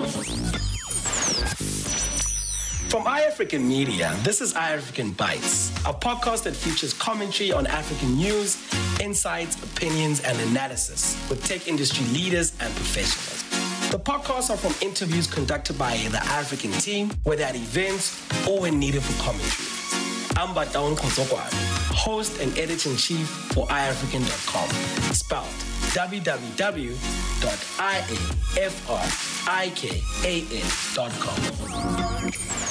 From iAfrican Media, this is iAfrican Bites, a podcast that features commentary on African news, insights, opinions, and analysis with tech industry leaders and professionals. The podcasts are from interviews conducted by the African team, whether at events or when needed for commentary. I'm Bataun Kosokwane, host and editor-in-chief for iAfrican.com, spelled www.iafrikan.com.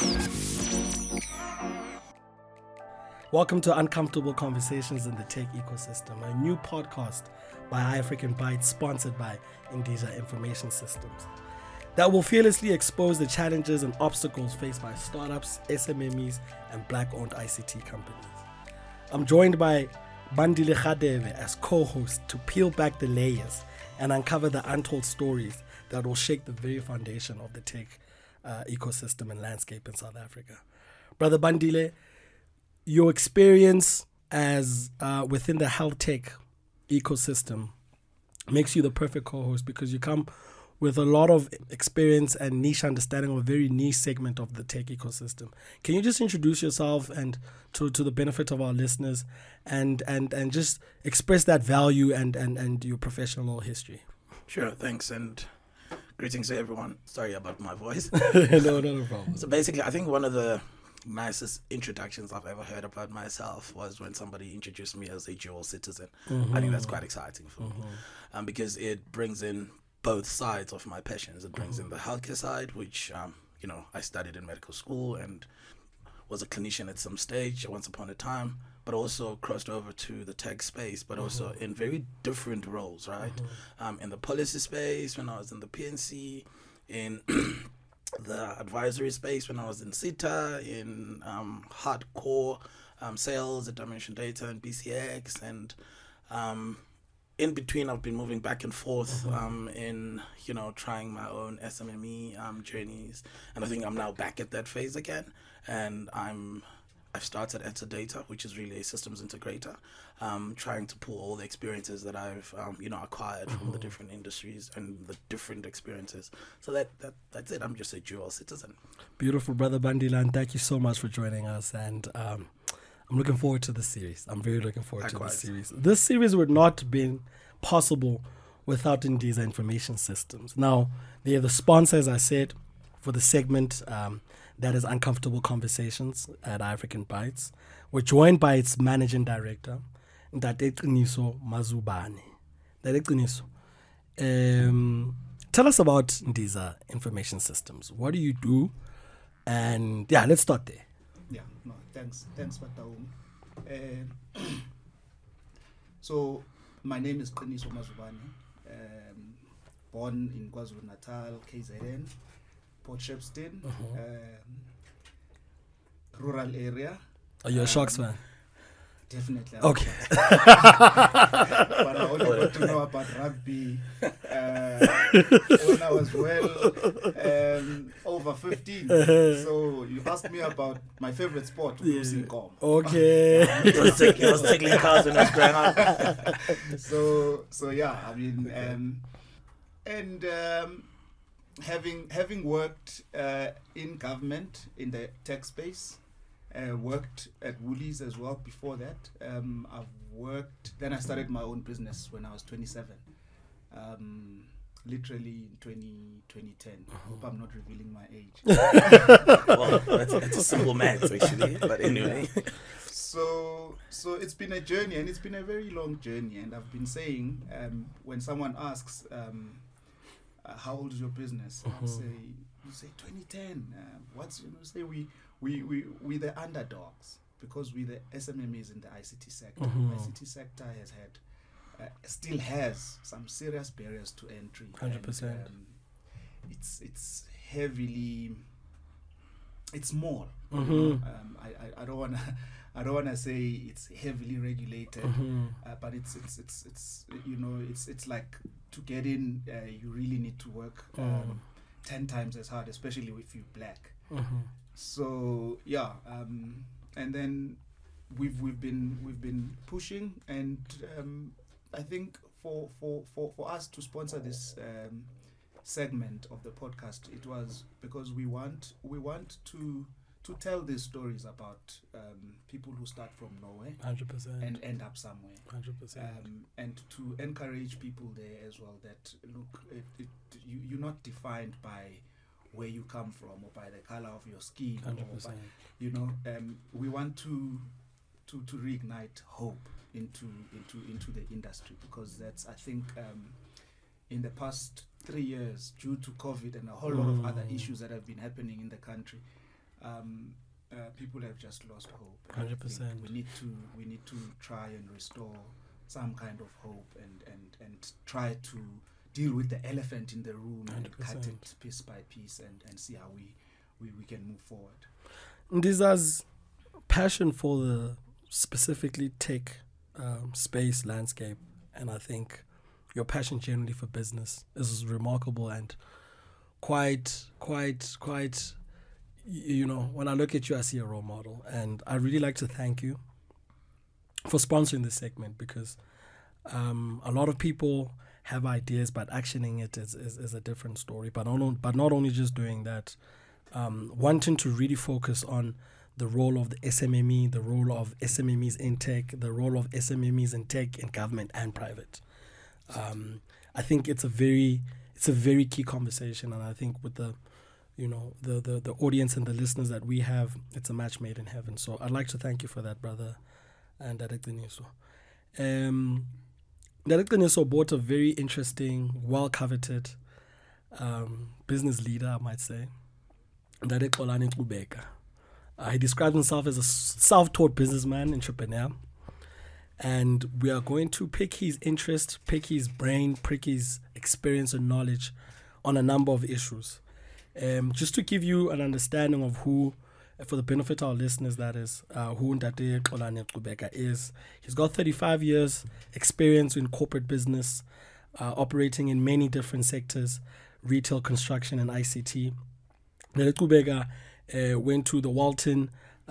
Welcome to Uncomfortable Conversations in the Tech Ecosystem, a new podcast by iAfrican Bytes, sponsored by Indiza Information Systems, that will fearlessly expose the challenges and obstacles faced by startups, SMMEs, and Black-owned ICT companies. I'm joined by Bandile Khadebe as co-host to peel back the layers and uncover the untold stories that will shake the very foundation of the tech ecosystem and landscape in South Africa. Brother Bandile, your experience as within the health tech ecosystem makes you the perfect co-host because you come with a lot of experience and niche understanding of a very niche segment of the tech ecosystem. Can you just introduce yourself and to the benefit of our listeners and just express that value and your professional history? Sure, thanks, and greetings to everyone. Sorry about my voice. No, not a problem. So basically, I think one of the nicest introductions I've ever heard about myself was when somebody introduced me as a dual citizen. I think that's quite exciting for me because it brings in both sides of my passions. It brings in the healthcare side, which I studied in medical school and was a clinician at some stage once upon a time, but also crossed over to the tech space, but also in very different roles, right? In the policy space when I was in the PNC, in the advisory space when I was in CETA, in hardcore sales at Dimension Data and BCX, and in between I've been moving back and forth in trying my own SMME journeys, and I think I'm now back at that phase again, and I've started at Data, which is really a systems integrator, trying to pull all the experiences that I've acquired from the different industries and the different experiences. So that's it. I'm just a dual citizen. Beautiful, Brother Bandile. Thank you so much for joining us, and I'm looking forward to the series. I'm very looking forward to this series. This series would not have been possible without Indiza Information Systems. Now, they are the sponsor, as I said, for the segment that is Uncomfortable Conversations at African Bytes. We're joined by its managing director, Ntate Qiniso Mazubane. Ntate Qiniso, tell us about Indiza Information Systems. What do you do? And let's start there. Thanks, Bataung. So, my name is Qiniso Mazubane, born in KwaZulu-Natal, KZN, Port Shepstone, rural area. Are you a Sharks fan? Definitely. Okay. But I only got to know about rugby when I was over 15. So you asked me about my favorite sport, Inkom. Okay. I was taking cars when I was growing up. Having worked in government in the tech space, worked at Woolies as well before that. Then I started my own business when I was 27, literally in 2010. Hope I'm not revealing my age. Well, that's a simple math, actually, but anyway. So it's been a journey, and it's been a very long journey, and I've been saying, when someone asks, how old is your business? You say 2010. Say we the underdogs because we the SMMEs in the ICT sector. The ICT sector still has some serious barriers to entry. 100%. It's heavily, it's small. I don't wanna say it's heavily regulated, but it's like to get in, you really need to work 10 times as hard, especially if you're black. So and then we've been pushing, and I think for us to sponsor this segment of the podcast, it was because we want to tell these stories about people who start from nowhere 100%. and end up somewhere. 100%. And to encourage people there as well that, look, you're not defined by where you come from or by the color of your skin. 100%. Or by, we want to reignite hope into the industry, because that's, I think, in the past 3 years, due to COVID and a whole lot of other issues that have been happening in the country, people have just lost hope. And 100%. We need to try and restore some kind of hope and try to deal with the elephant in the room 100%. and cut it piece by piece and see how we can move forward. Ndiza's passion for the specifically tech space landscape, and I think your passion generally for business is remarkable and quite, when I look at you, I see a role model. And I really like to thank you for sponsoring this segment, because a lot of people have ideas, but actioning it is a different story. But not only just doing that, wanting to really focus on the role of the SMME, the role of SMMEs in tech, the role of SMMEs in tech in government and private. I think it's a very key conversation, and I think with the audience and the listeners that we have, it's a match made in heaven. So I'd like to thank you for that, brother, and Director Niso. Director Niso bought a very interesting, well-coveted business leader, I might say, Director Xolani Ngubeka. He describes himself as a self-taught businessman, entrepreneur, and we are going to pick his interest, pick his brain, pick his experience and knowledge on a number of issues. Just to give you an understanding of who, for the benefit of our listeners, that is, who Ndate Xolani Ngubeka is. He's got 35 years experience in corporate business, operating in many different sectors, retail, construction, and ICT. Ndate Ngubeka went to the Walton,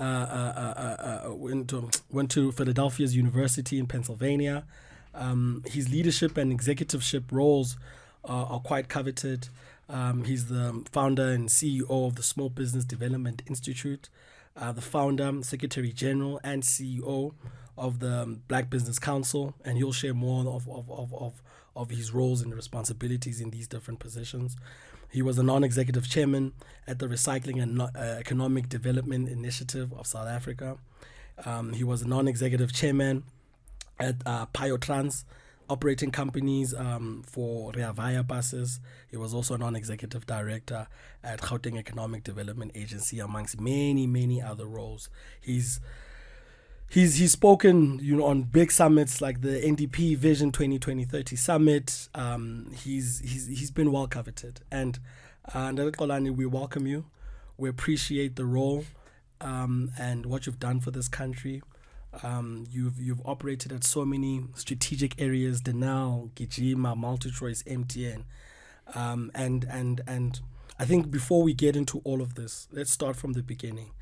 went to Philadelphia's University in Pennsylvania. His leadership and executiveship roles are quite coveted. He's the founder and CEO of the Small Business Development Institute, the founder, Secretary General, and CEO of the Black Business Council, and he'll share more of his roles and responsibilities in these different positions. He was a non-executive chairman at the Recycling and Economic Development Initiative of South Africa. He was a non-executive chairman at Piotrans, operating companies for Rea Vaya buses. He was also a non-executive director at Gauteng Economic Development Agency, amongst many, many other roles. He's spoken, on big summits like the NDP Vision 2020-30 Summit. He's been well coveted. And Ndate Xolani, we welcome you. We appreciate the role and what you've done for this country. You've operated at so many strategic areas: Denel, Gijima, MultiChoice, MTN, and I think before we get into all of this, let's start from the beginning.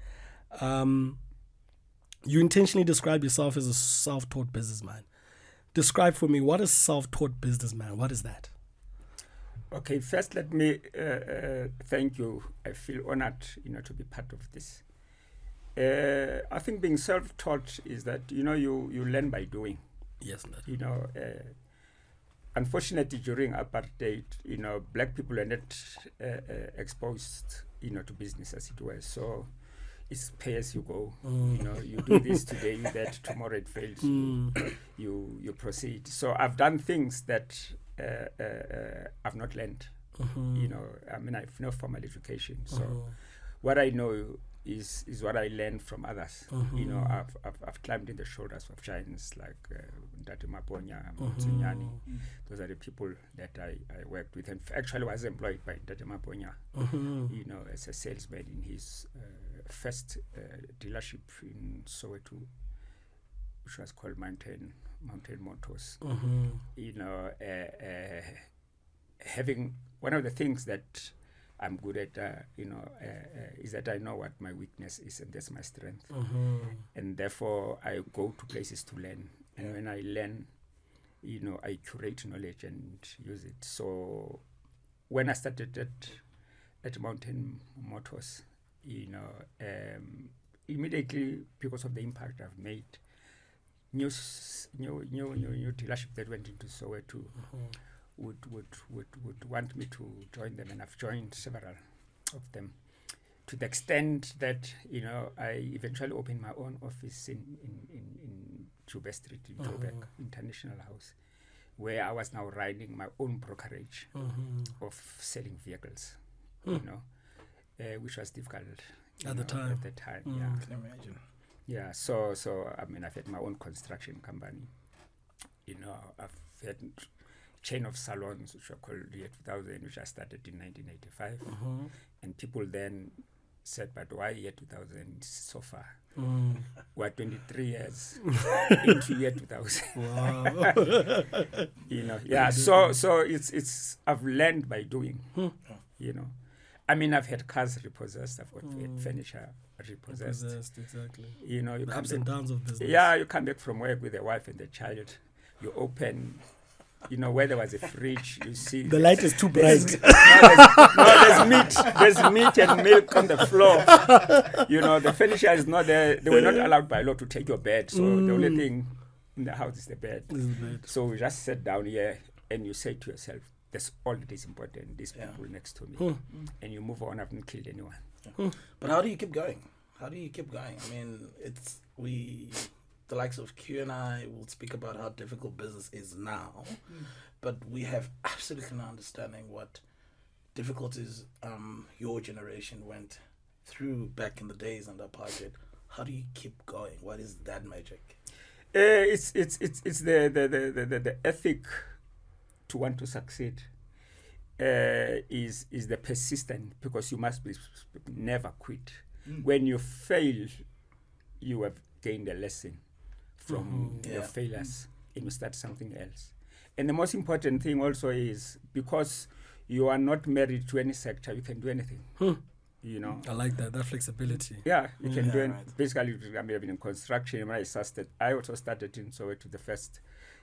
You intentionally describe yourself as a self-taught businessman. Describe for me, what is self-taught businessman? What is that? Okay, first let me thank you. I feel honored, to be part of this. I think being self-taught is that, you learn by doing. Yes. Unfortunately, during apartheid, black people are not exposed, to business as it were. So it's pay as you go. You do this today, that tomorrow it fails. You proceed. So I've done things that I've not learned. I have no formal education. So what I know is what I learned from others. I've climbed in the shoulders of giants like Ndate Maponya, Mtsinyani. Those are the people that I worked with, and actually was employed by Ndate Maponya, as a salesman in his first dealership in Soweto, which was called Mountain Motors. Having one of the things that I'm good at, is that I know what my weakness is, and that's my strength. And therefore, I go to places to learn. And when I learn, I curate knowledge and use it. So when I started at Mountain Motors, immediately because of the impact I've made, new dealership that went into Soweto would want me to join them, and I've joined several of them, to the extent that I eventually opened my own office in Joburg Street in Joburg International House, where I was now running my own brokerage of selling vehicles, which was difficult at the time. Yeah, I can imagine. Yeah. So I mean, I've had my own construction company. I've had chain of salons which were called Year 2000, which I started in 1985, and people then said, "But why Year 2000 so far? We're 23 years into Year 2000." Wow. Yeah. So it's I've learned by doing. I mean, I've had cars repossessed, I've got furniture repossessed. Exactly. The ups and downs of business. Yeah, you come back from work with a wife and a child. You open, where there was a fridge, you see the light is too bright. There's meat. There's meat and milk on the floor. The furniture is not there. They were not allowed by law to take your bed. So the only thing in the house is the bed. So we just sit down here and you say to yourself, that's all that is important, these people next to me. And you move on. I haven't killed anyone. But how do you keep going? I mean, the likes of Q and I will speak about how difficult business is now, but we have absolutely no understanding what difficulties your generation went through back in the days under apartheid. How do you keep going? What is that magic? It's the ethic to want to succeed. Is the persistent, because you must never quit. When you fail, you have gained a lesson from your failures, and you start something else. And the most important thing also is, because you are not married to any sector, you can do anything. I like that flexibility. Yeah, you can do it. Right. Basically, I mean, I've been in construction. When I also started in Soweto, the first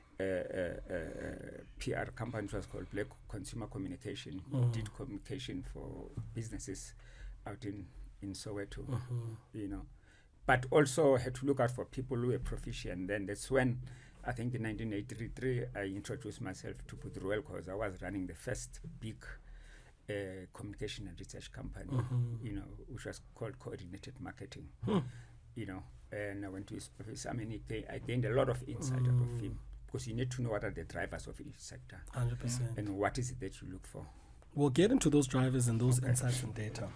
PR company, which was called Black Consumer Communication. Did communication for businesses out in Soweto, but also had to look out for people who were proficient. Then that's when, I think in 1983, I introduced myself to Putruel, because I was running the first big communication and research company, which was called Coordinated Marketing, and I went to his office. I mean, I gained a lot of insight out of him, because you need to know what are the drivers of each sector. 100%. And what is it that you look for. We'll get into those drivers and those insights and data.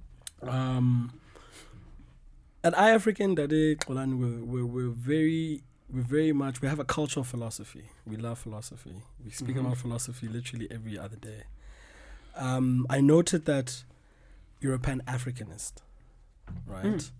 At iAfrican, we're very much, we have a culture of philosophy. We love philosophy. We speak about philosophy literally every other day. I noted that you're a Pan-Africanist, right?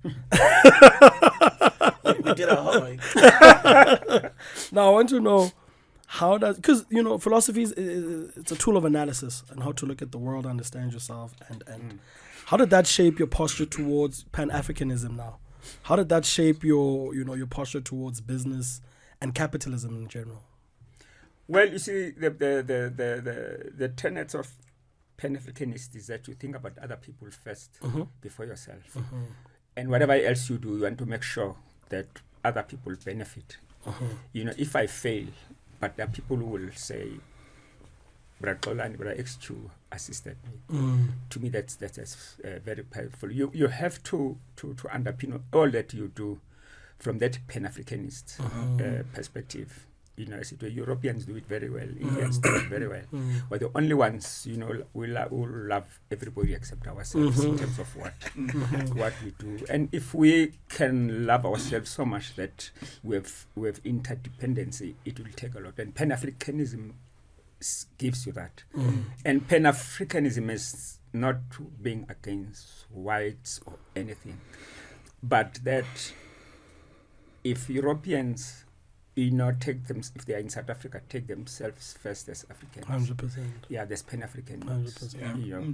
We did our homework. Now, I want to know because, philosophy it's a tool of analysis and how to look at the world, understand yourself, and how did that shape your posture towards Pan-Africanism now? How did that shape your posture towards business and capitalism in general? Well, you see, the tenets of Pan-Africanist is that you think about other people first before yourself. And whatever else you do, you want to make sure that other people benefit. If I fail, but there are people who will say, Bratola and Bra X2 assisted me. To me, that's very powerful. You have to underpin all that you do from that Pan-Africanist perspective. The Europeans do it very well. Indians do it very well. We're the only ones, who love everybody except ourselves in terms of what we do. And if we can love ourselves so much that we have interdependency, it will take a lot. And Pan-Africanism gives you that. And Pan-Africanism is not being against whites or anything, but that if Europeans if they are in South Africa, take themselves first as Africans. 100%. Yeah, there's Pan-African. 100%.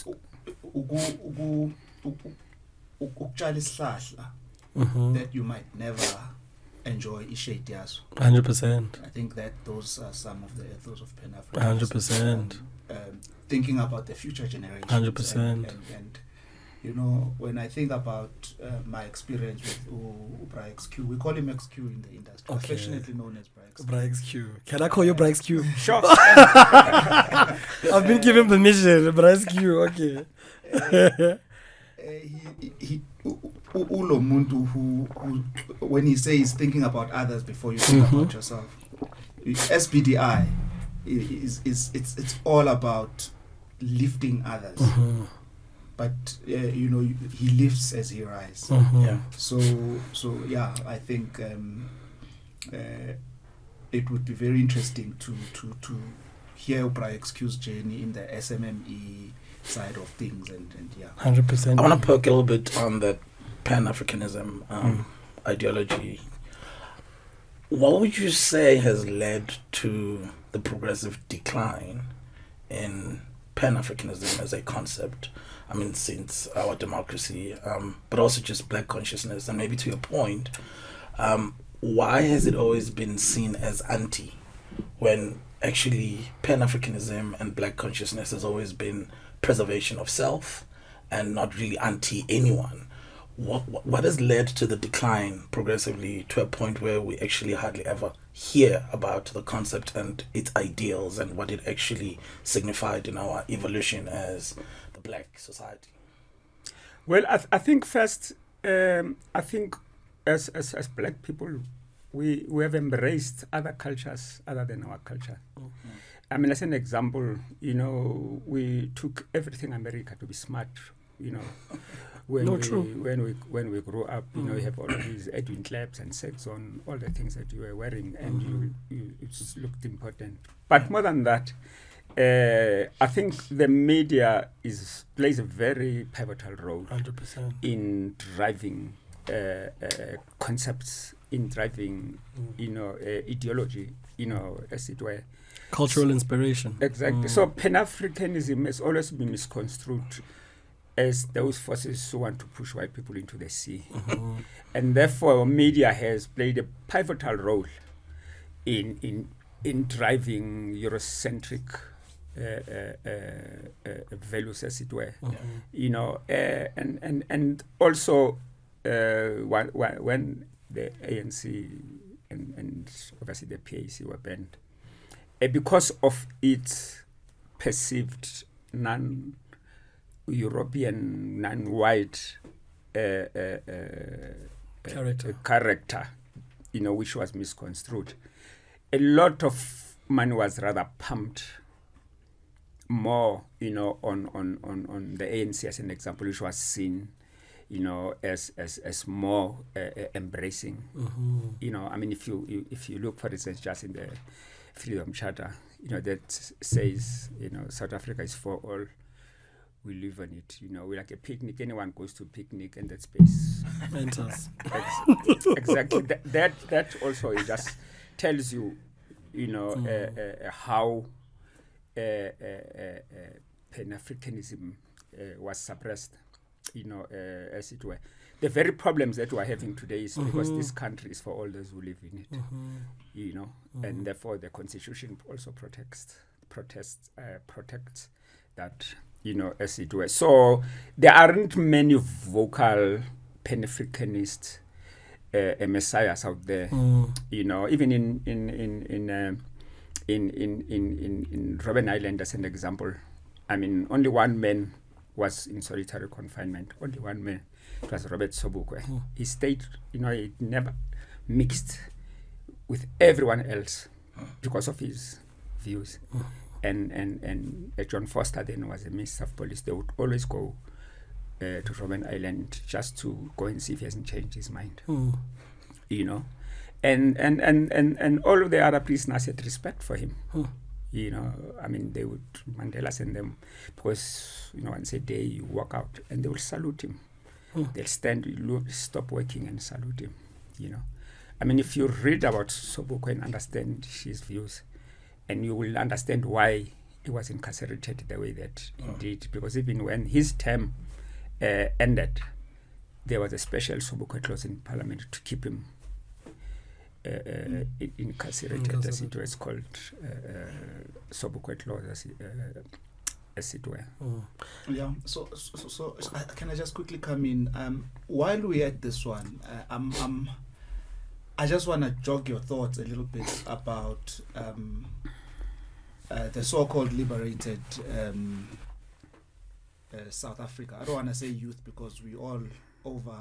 Ukutshala isihlahla that you might never enjoy ishade yaso. 100%. I think that those are some of the ethos of Pan-Africanism. 100%. thinking about the future generations. 100%. And you know, when I think about my experience with Bra XQ, we call him XQ in the industry, Okay. affectionately known as Bra XQ. Bra XQ. Can I call you Bra XQ? Sure. I've been given permission. Bra XQ. Okay. He ulo muntu who when he says thinking about others before you think about yourself. SBDI it's all about lifting others, but you know, he lifts as he rises. Yeah. So yeah, I think it would be very interesting to hear Bra XQ's journey in the SMME side of things, and yeah. 100%. I want to poke a little bit on that Pan-Africanism ideology. What would you say has led to the progressive decline in Pan-Africanism as a concept? I mean, since our democracy, but also just black consciousness, and maybe to your point, why has it always been seen as anti, when actually Pan-Africanism and black consciousness has always been preservation of self and not really anti anyone? What has led to the decline progressively to a point where we actually hardly ever hear about the concept and its ideals and what it actually signified in our evolution as the black society? Well, I think first, I think as black people, we have embraced other cultures other than our culture. I mean, as an example, you know, we took everything America to be smart, you know. When we grew up, you know, you have all of these Edwin Claps and Saxon, all the things that you were wearing, and it just looked important. But more than that, I think the media plays a very pivotal role 100%. in driving concepts, in driving, you know, ideology, you know, as it were. Cultural inspiration. Exactly. So Pan-Africanism has always been misconstrued as those forces who want to push white people into the sea. And therefore, media has played a pivotal role in driving Eurocentric values, as it were. You know, and also when the ANC and obviously the PAC were banned, because of its perceived non-European, non-white character, you know, which was misconstrued. A lot of money was rather pumped more, you know, on the ANC as an example, which was seen, you know, as more embracing. You know, I mean, if you look, for instance, just in the Freedom Charter, you know, that says, you know, South Africa is for all. We live on it, you know. We're like a picnic. Anyone goes to picnic, and that space enters. Exactly. That also it just tells you, you know, how Pan-Africanism was suppressed, you know, as it were. The very problems that we're having today is because this country is for all those who live in it, you know, and therefore the Constitution also protects that, you know, as it were. So there aren't many vocal Pan-Africanist messiahs out there, you know. Even in Robben Island, as an example, I mean, only one man was in solitary confinement. Only one man. It was Robert Sobukwe. He stayed, you know, he never mixed with everyone else because of his views. And John Foster then was a Minister of Police. They would always go to Robben Island just to go and see if he hasn't changed his mind. You know, and all of the other prisoners had respect for him. You know, I mean, they would, Mandela send them, because, you know, once a day you walk out and they will salute him. They'll stand, stop working and salute him, you know. I mean, if you read about Sobukwe and understand his views, and you will understand why he was incarcerated the way that he did. Because even when his term ended, there was a special Sobukwe clause in Parliament to keep him incarcerated, as it was called, Sobukwe clause, as it were. Yeah. So, can I just quickly come in? While we're at this one, I just want to jog your thoughts a little bit about the so-called liberated South Africa. I don't want to say youth because we all over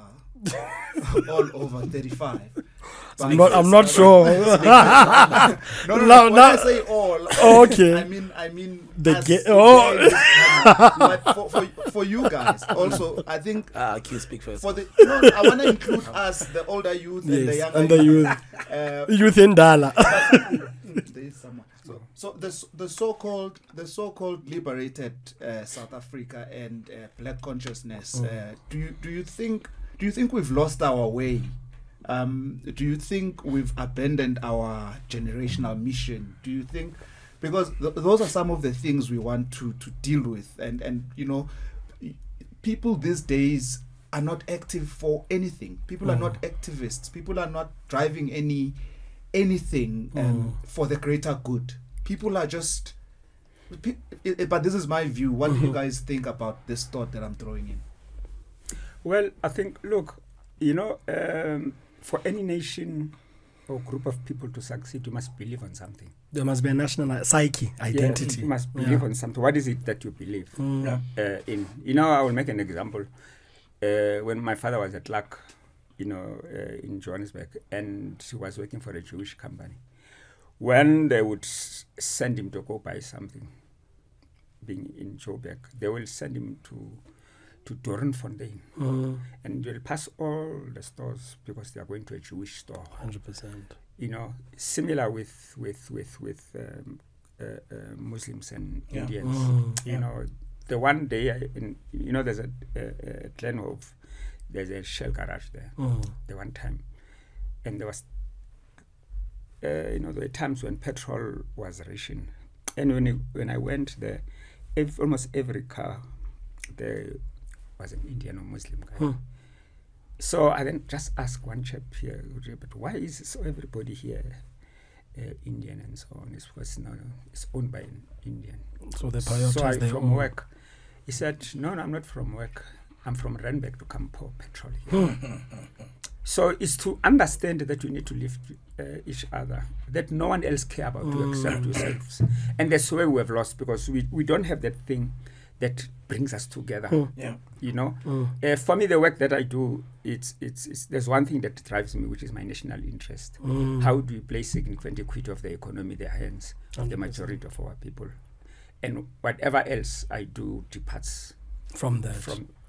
35. I'm not sure. No. When I say all, okay. I mean the for you guys also. I think can you speak first? I want to include us, the older youth and the younger and the youth. Youth in Dala. There is someone. So the so-called liberated South Africa and black consciousness. Do you think we've lost our way? Do you think we've abandoned our generational mission? Do you think, because those are some of the things we want to deal with, and people these days are not active for anything. People are not activists. People are not driving anything for the greater good. People are just. But this is my view. What do you guys think about this thought that I'm throwing in? Well, I think, look, for any nation or group of people to succeed, you must believe on something. There must be a national psyche, identity. Yeah, you must believe on something. What is it that you believe in? I will make an example. When my father was at Clark, in Johannesburg, and he was working for a Jewish company, when they would send him to go buy something, being in Joburg, they will send him to Doornfontein, and they'll pass all the stores because they are going to a Jewish store. 100%. Similar with Muslims and Indians. The one day, there's a Glenhove, there's a Shell garage there. The one time, and there was. There were times when petrol was ration, and when I went there, almost every car there was an Indian or Muslim guy. So I then just asked one chap here, but why is so everybody here Indian and so on? It's because it's owned by an Indian. So they prioritize their from own work. He said, no, I'm not from work. I'm from Randburg to come pour petrol here. So it's to understand that you need to lift each other, that no one else care about you except yourselves. And that's where we have lost, because we don't have that thing that brings us together. For me, the work that I do, it's there's one thing that drives me, which is my national interest. How do we place significant equity of the economy in the hands of the majority of our people? And whatever else I do departs from that.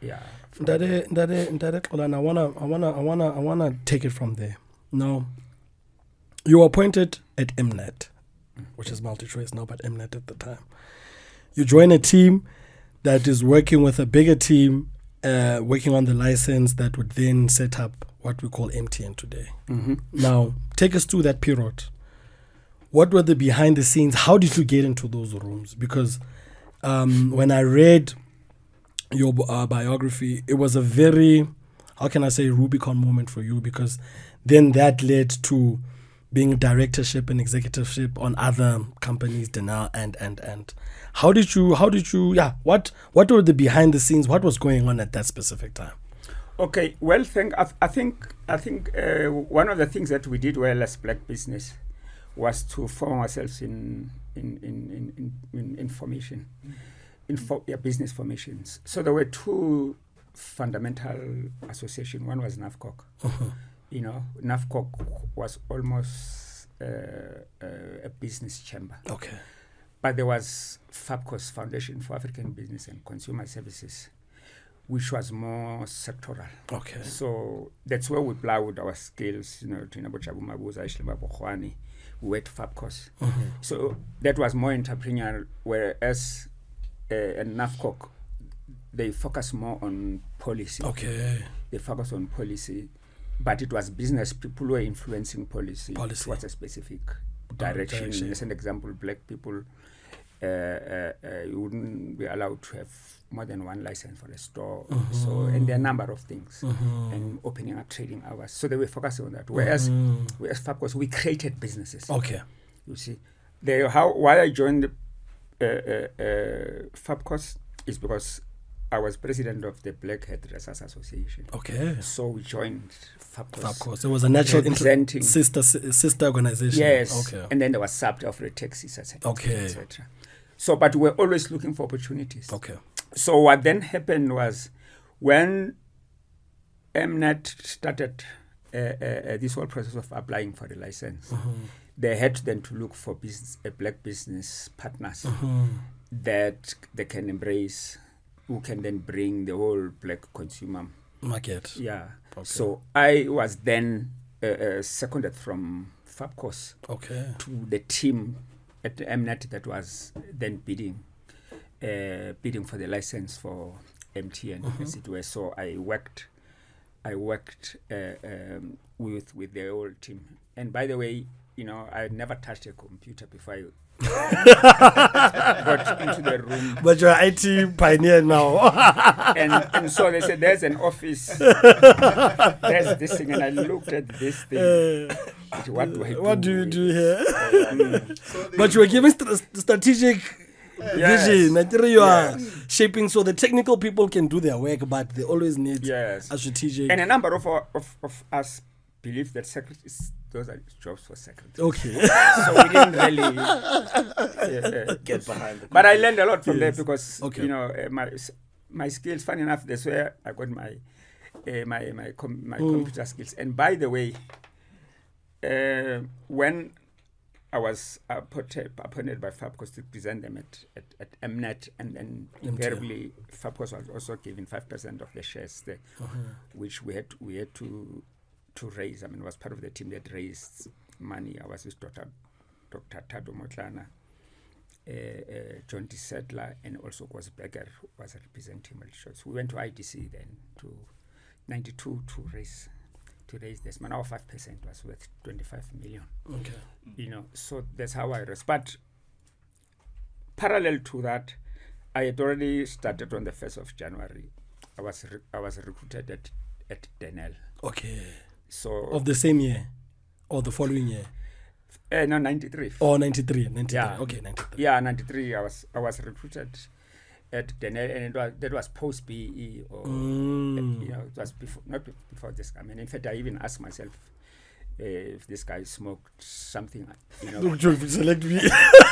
I wanna take it from there. Now, you were appointed at Mnet, which is MultiChoice now, but Mnet at the time. You join a team that is working with a bigger team, working on the license that would then set up what we call MTN today. Now, take us through that period. What were the behind the scenes? How did you get into those rooms? Because when I read your biography, it was a very, how can I say, Rubicon moment for you, because then that led to being directorship and executiveship on other companies, Denel and. How did you, what were the behind the scenes? What was going on at that specific time? Okay, well, I think one of the things that we did well as Black business was to form ourselves in formation. Business formations. So there were two fundamental associations. One was NAFCOC. NAFCOC was almost a business chamber. Okay. But there was FABCOS, Foundation for African Business and Consumer Services, which was more sectoral. Okay. So that's where we plowed our skills, we were at FABCOS. So that was more entrepreneurial, whereas and NAFCOC, they focus more on policy. Okay. They focus on policy, but it was business people who were influencing policy towards a specific direction. As an example, Black people, you wouldn't be allowed to have more than one license for a store. So, and there are a number of things, and opening up trading hours. So they were focusing on that. Whereas FABCOS, we created businesses. Okay. You see, why I joined FAPCOS is because I was president of the Black Hairdressers Association. Okay. So we joined FAPCOS. Of course, it was a natural representing sister organization. Yes. Okay. And then there was SAPTA of the taxis, etc. Okay. etc. So, but we were always looking for opportunities. Okay. So what then happened was when Mnet started this whole process of applying for the license, they had then to look for black business partners that they can embrace, who can then bring the whole black consumer market. Yeah. Okay. So I was then seconded from FAPCOS to the team at Mnet that was then bidding for the license for MTN, as it were. So I worked with the whole team. And by the way, you know, I had never touched a computer before I got into the room. But you're an IT pioneer now. and so they said, there's an office. There's this thing. And I looked at this thing. What do I do? What do you do here? So But you were giving strategic vision. I think you are shaping so the technical people can do their work, but they always need a strategic. And a number of us believe that those are jobs for secretary. Okay. So we didn't really get behind it. But I learned a lot from there because, Okay. you know, my skills, funny enough, that's where I got my computer skills. And by the way, when I was appointed by FAPCOS to present them at Mnet, and then invariably FAPCOS was also given 5% of the shares there, which we had to raise. I mean, it was part of the team that raised money. I was with Dr. Tado Motlana, John D. Settler, and also Kwas Becker, who was representing Mauritius. We went to IDC then to 92 to raise this money. Our 5% was worth 25 million. Okay. You know, so that's how I raised. But parallel to that, I had already started on the 1st of January. I was recruited at Denel. Okay. So Of the same year? Or the following year? no, 93. Or 93. 93. Yeah. Okay, 93. Yeah, 93. I was recruited at Denel, and that was post BE, or you know, it was not before this. I mean, in fact, I even asked myself if this guy smoked something, you know. Select me.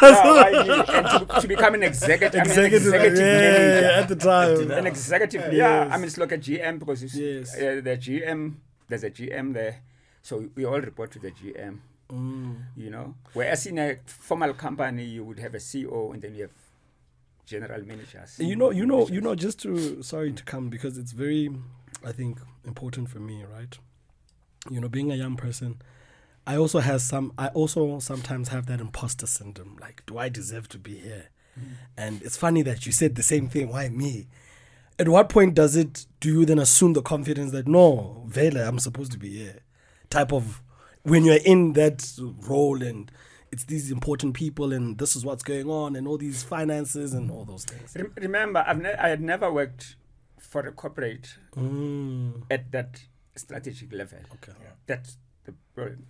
And to become an executive manager at the time. an executive. Yes. I mean, it's like a GM because it's, Yes. the GM. There's a GM there, so we all report to the GM. You know, whereas in a formal company, you would have a CEO and then you have general managers. You know. Just to sorry to come because it's very, I think, important for me, right? You know, being a young person, I also sometimes have that imposter syndrome. Like, do I deserve to be here? And it's funny that you said the same thing. Why me? At what point do you then assume the confidence that no, Vele, I'm supposed to be here? Type of, when you're in that role and it's these important people and this is what's going on and all these finances and all those things. Remember, I had never worked for a corporate at that strategic level. Okay. That's the problem.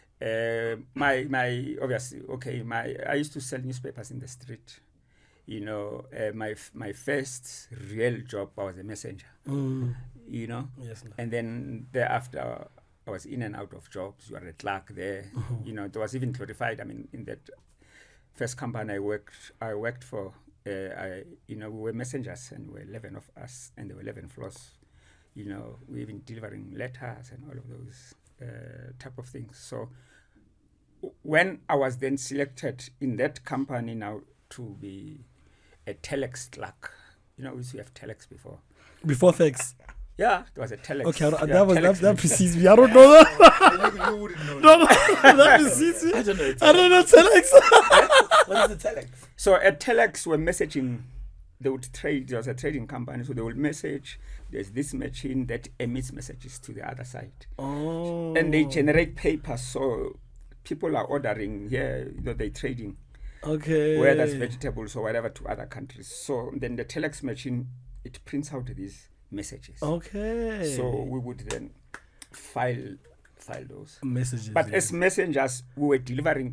My obviously, I used to sell newspapers in the street. You know, my first real job, I was a messenger. You know, Yes. and then thereafter, I was in and out of jobs. You are a clerk there. You know, there was even clarified. I mean, in that first company I worked for, we were messengers, and we were 11 of us, and there were 11 floors. You know, we even delivering letters and all of those type of things. So when I was then selected in that company now to be a telex clerk, you know, we used to have telex before. Before fax. Yeah, there was a telex. Okay, telex. that precedes me. I don't know that. You wouldn't know. No, that precedes me. I don't know. I don't know telex. What is the telex? So at telex, we're messaging. They would trade. There was a trading company, so they would message. There's this machine that emits messages to the other side, and they generate paper. So people are ordering here. You know, they're trading. Okay. Whether that's vegetables or whatever to other countries. So then the telex machine, it prints out these messages. Okay. So we would then file those messages. But as messengers, we were delivering to the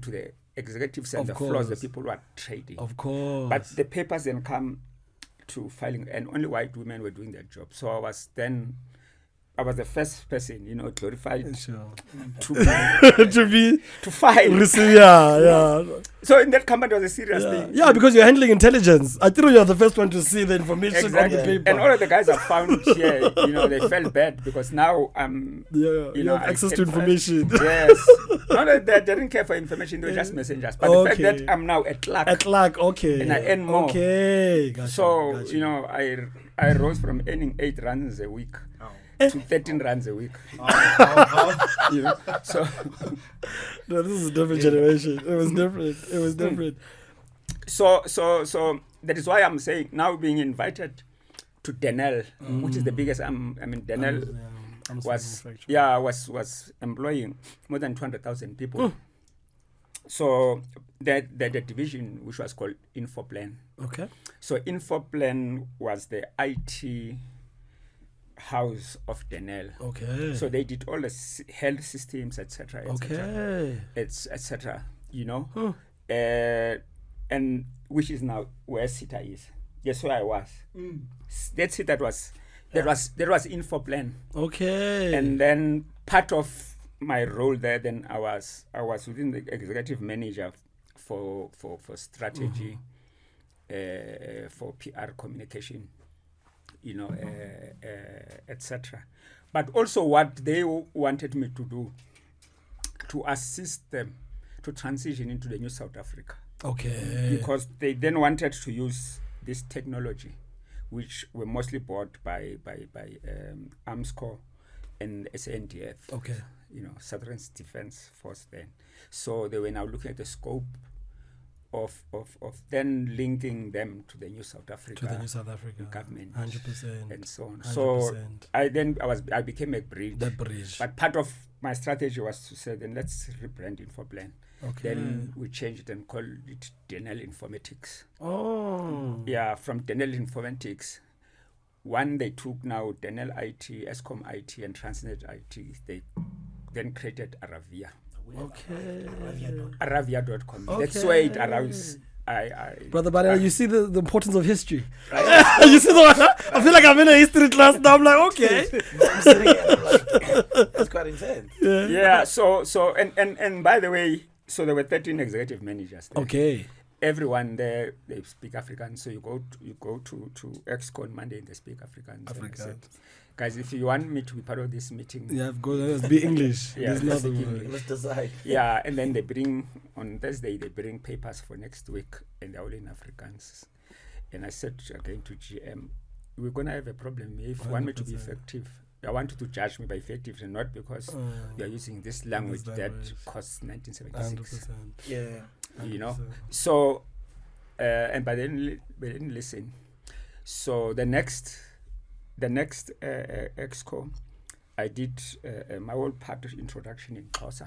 executives and Of the floors, the course. people who are trading. Of course. But the papers then come to filing, and only white women were doing their job. So I was the first person, glorified Sure. to To be to file. yeah. So in that company, it was a serious Yeah. thing. Yeah, because you're handling intelligence. I think you're the first one to see the information Exactly. on the paper. And all of the guys I found here, they felt bad because now I'm. yeah, you know, have I access to can- information. Yes. Not that they didn't care for information, they were just messengers. But the fact Okay. that I'm now at luck. At luck, okay. And I earn more. Okay, gotcha, So, gotcha. I rose from earning 8 rands a week Oh. to 13 rands a week. How- So, No, this is a different generation. It was different. It was different. so that is why I'm saying now being invited to Denel, which is the biggest. Denel was employing more than 200,000 people. So the division which was called Infoplan. Okay. So Infoplan was the IT house of Denel. Okay. So they did all the health systems, etc., Okay. etc. And which is now where SITA is. Guess where I was. That's it. That was Infoplan. Okay. And then part of my role there, then I was within the executive manager for strategy, for PR communication, etc. But also what they wanted me to do, to assist them to transition into the new South Africa. Okay. Because they then wanted to use this technology, which were mostly bought by AMSCO and SANDF. Okay. Southern Defense Force then. So they were now looking at the scope of then linking them to the new South Africa. To the new South Africa government. 100%. And so on. 100%. So I became a bridge. The bridge. But part of my strategy was to say, then let's rebrand Infoplan. Okay. Then we changed it and called it Denel Informatics. Oh. Yeah, from Denel Informatics. One, they took now Denel IT, Eskom IT, and Transnet IT. They then created Aravia. Okay. Aravia.com. Okay. That's where it arose. Brother Barella, you see the importance of history. You see the one? I feel like I'm in a history class now. I'm like, okay. I'm sitting here and I'm like, that's quite intense. Yeah. So and by the way, so there were 13 executive managers there. Okay. Everyone there, they speak Afrikaans. So you go to ExCon Monday and they speak Afrikaans. Afrikaans. Guys, if you want me to be part of this meeting, Yeah, let's be English. Yeah, There's let's nothing speak more. English. Let's decide. yeah, and then on Thursday they bring papers for next week, and they're all in Afrikaans. And I said again to GM, we're gonna have a problem here. If you want me to be 100%. effective, I want you to judge me by effective and not because we are using this language that language. costs 1976. 100%. Yeah. So, and but they didn't listen. So the next Exco, I did my whole part of introduction in Xhosa.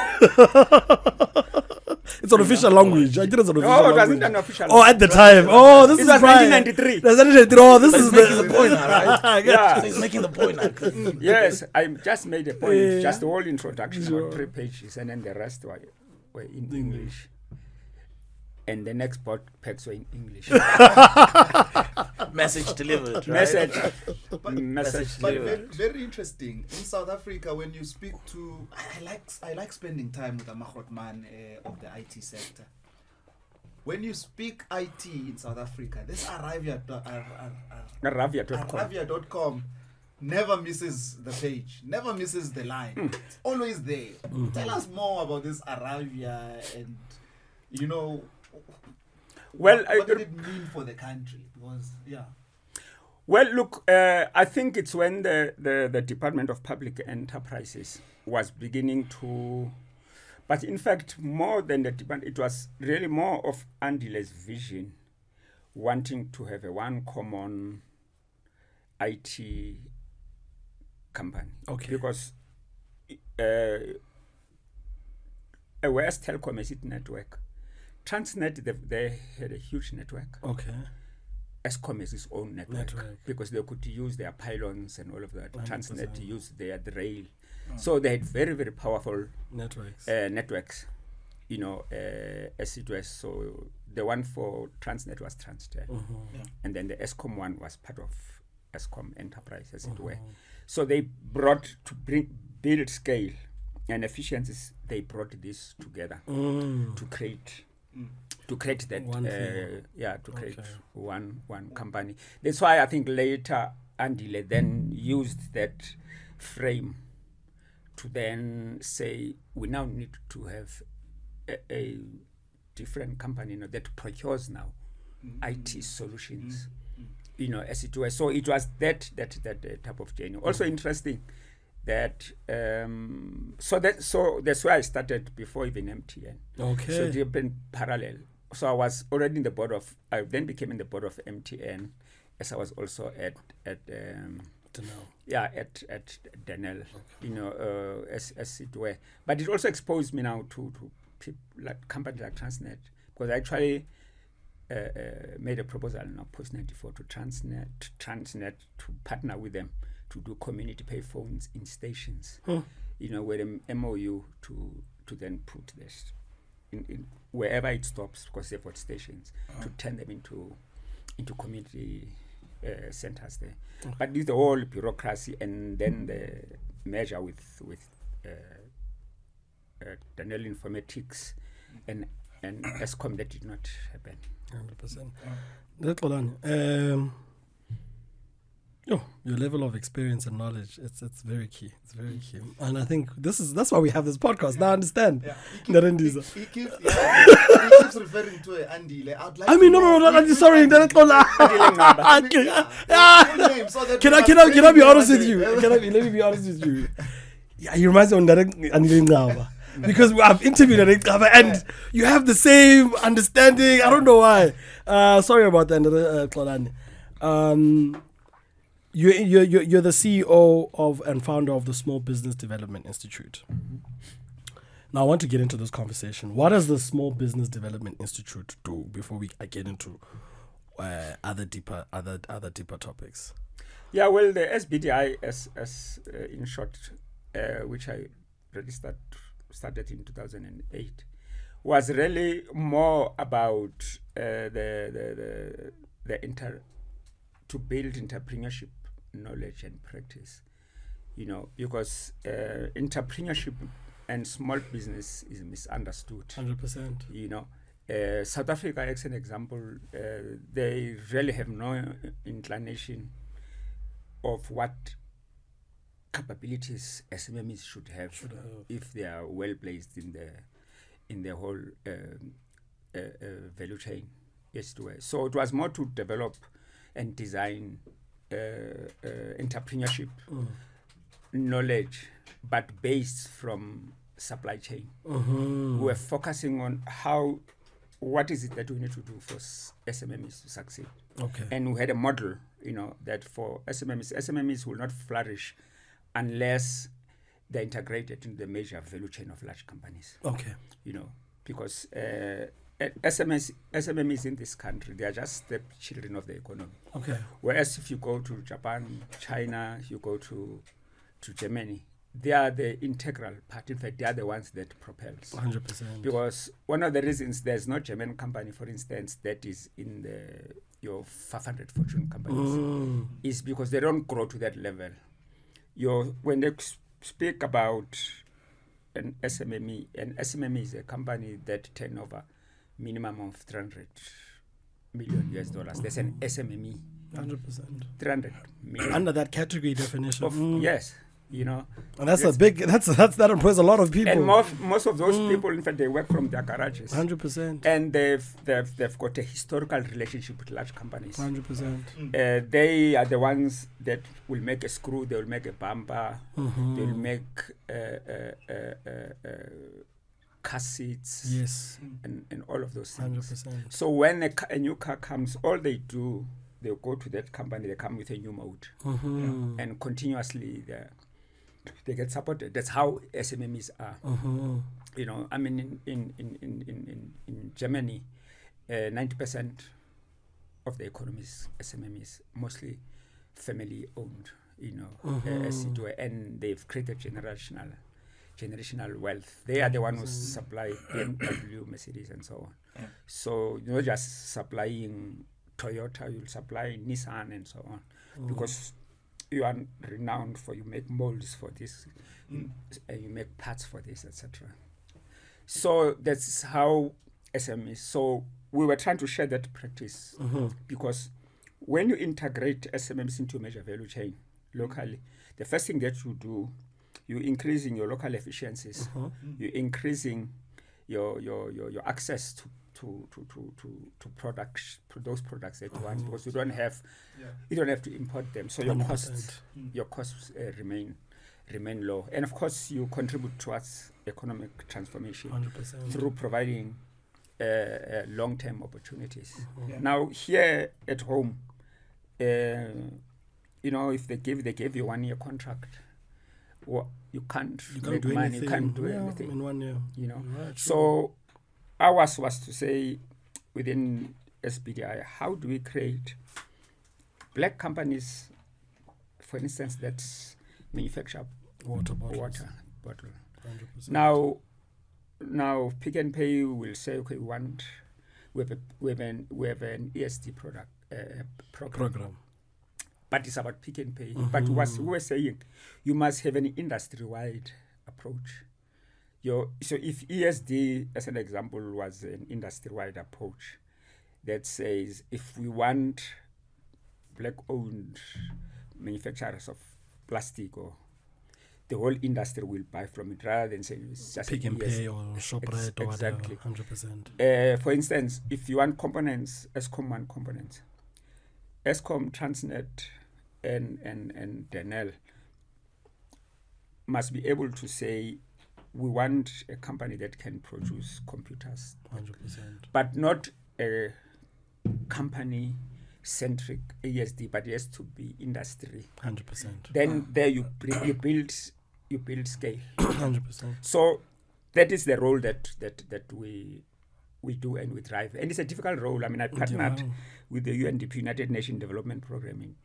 It's an official language. I did it as an official No, it language. wasn't an official. Oh, at the time. Oh, this It is was right. 1993. That's 1993. Oh, this But is he's making the point now, right? I Yeah. So he's making the point now. Yes, I just made a point. Yeah. Just the whole introduction, Sure. about 3 pages, and then the rest were in English. And the next board packs were in English. Message delivered, right? Message But Yeah. very, very interesting. In South Africa, when you speak to, I like spending time with a Mahotman of the IT sector. When you speak IT in South Africa, this Aravia.com. Aravia.com never misses the page, never misses the line. It's always there. Tell us more about this Aravia and, Well, what did it mean for the country? Because, Well, look, I think it's when the Department of Public Enterprises was beginning to, but in fact, more than the department, it was really more of Andile's vision, wanting to have a one common IT company. Okay. Because a West Telecom is its network. Transnet, they had a huge network. Okay. Eskom has its own network, because they could use their pylons and all of that. 100%. Transnet used the rail. So they had very, very powerful Networks. networks. you know, as it was. So the one for Transnet was Transnet, and then the Eskom one was part of Eskom Enterprise, as it were. So they brought to build scale and efficiencies. They brought this together to create that One thing. to create one company. That's why I think later Andile then used that frame to then say we now need to have a different company, you know, that procures now IT solutions, you know, as it were. So it was that type of journey. Also interesting that so that's where I started before even MTN. Okay. So it happened parallel. So I was already in the board of. I then became in the board of MTN, as I was also at Denel, you know, as it were. But it also exposed me now to people like companies like Transnet, because I actually made a proposal in post 94 to Transnet to partner with them to do community pay phones in stations. You know, with an MOU to then put this in wherever it stops, because they've got stations, to turn them into community centers there. But with the whole bureaucracy and then the merger with Daniel Informatics and Eskom, that did not happen. 100%. Your level of experience and knowledge, it's very key. It's very key. And I think that's why we have this podcast. Now I understand. Yeah. He keeps referring to Andile. I mean, no, sorry. Can I be honest with you? Let me be honest with you. Yeah, he reminds me of Andile Ngaba. Because I've interviewed Andile Ngaba and you have the same understanding. I don't know why. Sorry about that, Xolani. You're the CEO of and founder of the Small Business Development Institute. Now I want to get into this conversation. What does the Small Business Development Institute do before I get into other deeper topics? Yeah, well, the SBDI, as in short, which I really started in 2008, was really more about to build entrepreneurship knowledge and practice, you know, because entrepreneurship and small business is misunderstood. 100%. You know, South Africa, as an example, they really have no inclination of what capabilities SMEs should have if they are well placed in the whole value chain. Yes, so it was more to develop and design entrepreneurship knowledge, but based from supply chain. We're focusing on what is it that we need to do for SMEs to succeed. Okay. And we had a model, you know, that for SMEs will not flourish unless they're integrated into the major value chain of large companies. Okay. You know, because SMEs in this country, they are just the children of the economy. Okay. Whereas if you go to Japan, China, you go to Germany, they are the integral part. In fact, they are the ones that propels. 100%. Because one of the reasons there's no German company, for instance, that is in your 500 Fortune companies is because they don't grow to that level. When they speak about an SME is a company that turn over minimum of $300 million. That's an SME. 100%. 300 million. Under that category definition. Yes, you know. And that's that employs a lot of people. And most of those people, in fact, they work from their garages. 100%. And they've got a historical relationship with large companies. 100%. They are the ones that will make a screw, they will make a bumper, they will make car seats, yes, and all of those things. 100%. So when a new car comes, all they do, they'll go to that company, they come with a new mode. And continuously they get supported. That's how SMEs are. You know, I mean, in Germany, 90% of the economy is SMEs, mostly family owned, you know, as it were, and they've created generational generational wealth. They are the ones who supply BMW, Mercedes, and so on. Yeah. So you're not just supplying Toyota, you'll supply Nissan and so on, because you are renowned for, you make molds for this, and you make parts for this, etc. So that's how SMEs. So we were trying to share that practice, because when you integrate SMEs into a major value chain locally, the first thing that you do, you're increasing your local efficiencies, you're increasing your access to products, to those products that you want, because you don't have to import them, so your 100%. costs remain low, and of course you contribute towards economic transformation 100%. through providing long-term opportunities. Yeah. Now here at home, if they give you 1 year contract, well, you can't make do money, anything. you can't do Yeah, anything. in 1 year. Right, So ours was to say, within SBDI, how do we create black companies, for instance, that manufacture water bottles. 100%. Now Pick n Pay will say, okay, we have an ESD product program. But it's about Pick n Pay. But what we were saying, you must have an industry-wide approach. So if ESD, as an example, was an industry-wide approach that says, if we want black-owned manufacturers of plastic, or the whole industry will buy from it, rather than saying it's just Pick n Pay or ShopRite or whatever. Exactly. 100%. For instance, if you want components, Eskom want components. Eskom, Transnet, and Denel must be able to say, we want a company that can produce computers, 100%. but not a company-centric ESD, but it has to be industry. 100%. Then there you build scale. 100%. So that is the role that we do, and we drive. And it's a difficult role. I mean, I partnered with the UNDP, United Nations Development Program, in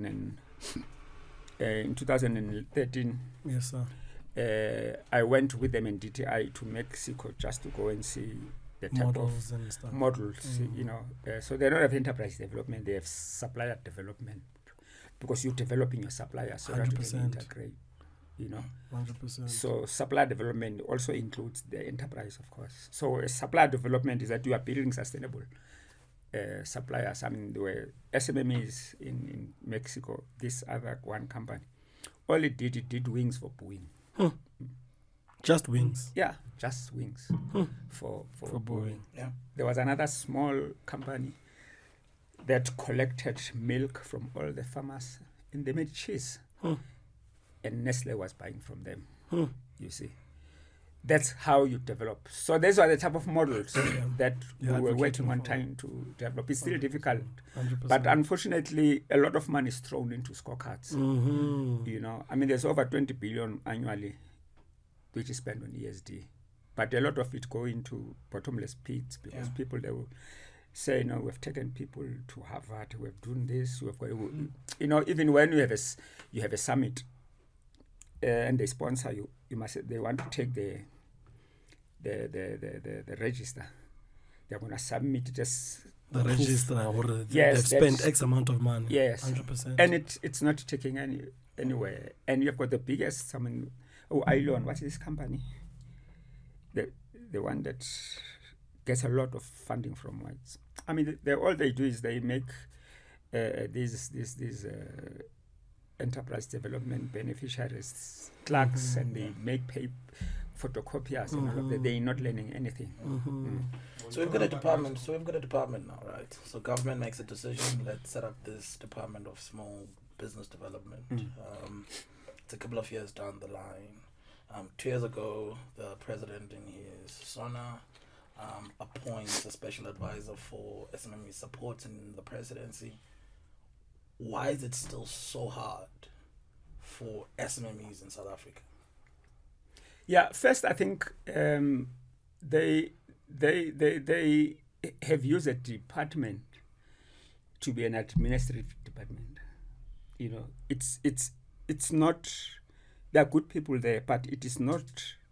2013. Yes, sir. I went with them in DTI to Mexico just to go and see the type Models and stuff. of models, so they don't have enterprise development, they have supplier development, because you're developing your suppliers so that you can 100%. integrate, 100%. So supplier development also includes the enterprise, of course. So supplier development is that you are building sustainable suppliers. I mean, there were SMMEs in Mexico, this other one company. All it did wings for Boeing. Just wings. Yeah, just wings for Boeing. Yeah. There was another small company that collected milk from all the farmers, and they made cheese. And Nestle was buying from them. You see, that's how you develop. So these are the type of models that we were working on trying to develop. It's still difficult, 100%. but unfortunately, a lot of money is thrown into scorecards. I mean, there's over 20 billion annually which is spent on ESD, but a lot of it go into bottomless pits, because people, they will say, we've taken people to Harvard, we've done this, we've got, even when you have a summit and they sponsor you, they want to take the register. They're going to submit just the register, or yes, they've spent X amount of money. Yes, 100%. and it's not taking anywhere. And you've got the biggest, Ilon, what is this company? The one that gets a lot of funding from whites. I mean, all they do is they make these enterprise development beneficiaries clerks, and they make photocopiers and all of that. They're not learning anything. So we've got a department. Now, right? So government makes a decision. Let's set up this department of small business development. It's a couple of years down the line. 2 years ago, the president in his SONA appoints a special advisor for SMME support in the presidency. Why is it still so hard for SMMEs in South Africa? Yeah, first I think they have used a department to be an administrative department. It's not. There are good people there, but it is not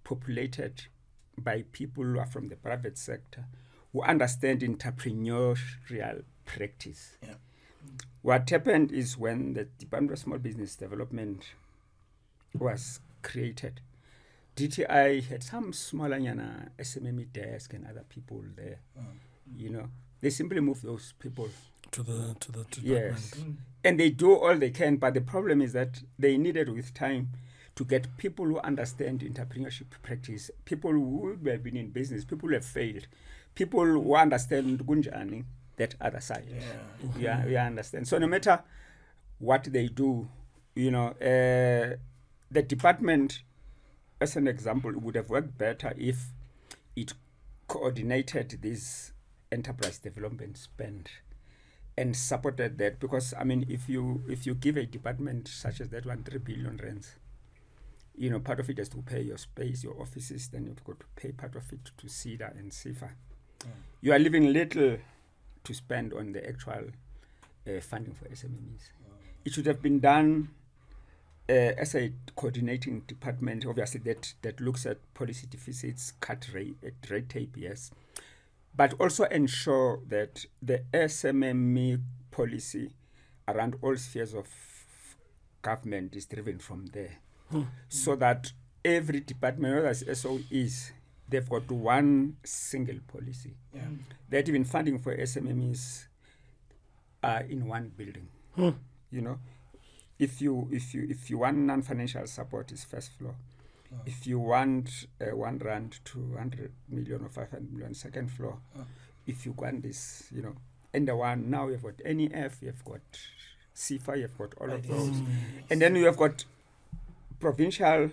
populated by people who are from the private sector who understand entrepreneurial practice. Yeah. What happened is when the Department of Small Business Development was created, DTI had some smaller SMME desk and other people there. You know, they simply moved those people to the yes, and they do all they can. But the problem is that they needed with time to get people who understand entrepreneurship practice, people who have been in business, people who have failed, people who understand Gunjani, that other side. Yeah, we understand. So no matter what they do, you know, the department, as an example, would have worked better if it coordinated this enterprise development spend and supported that. Because I mean, if you give a department such as that one 3 billion rands, you know, part of it is to pay your space, your offices, then you've got to pay part of it to CEDA and CIFA. You are leaving little to spend on the actual funding for SMEs. It should have been done as a coordinating department, obviously, that looks at policy deficits, cut red tape, yes, but also ensure that the SMME policy around all spheres of government is driven from there. So that every department, whether it's SOEs, they've got one single policy. That even funding for SMMEs are in one building. You know, if you want non-financial support, is first floor. If you want 1 rand to 100 million or 500 million, second floor. If you want this, you know, and the one now you've got NEF, you've got CIFA, you've got all of those, and then you have got provincial,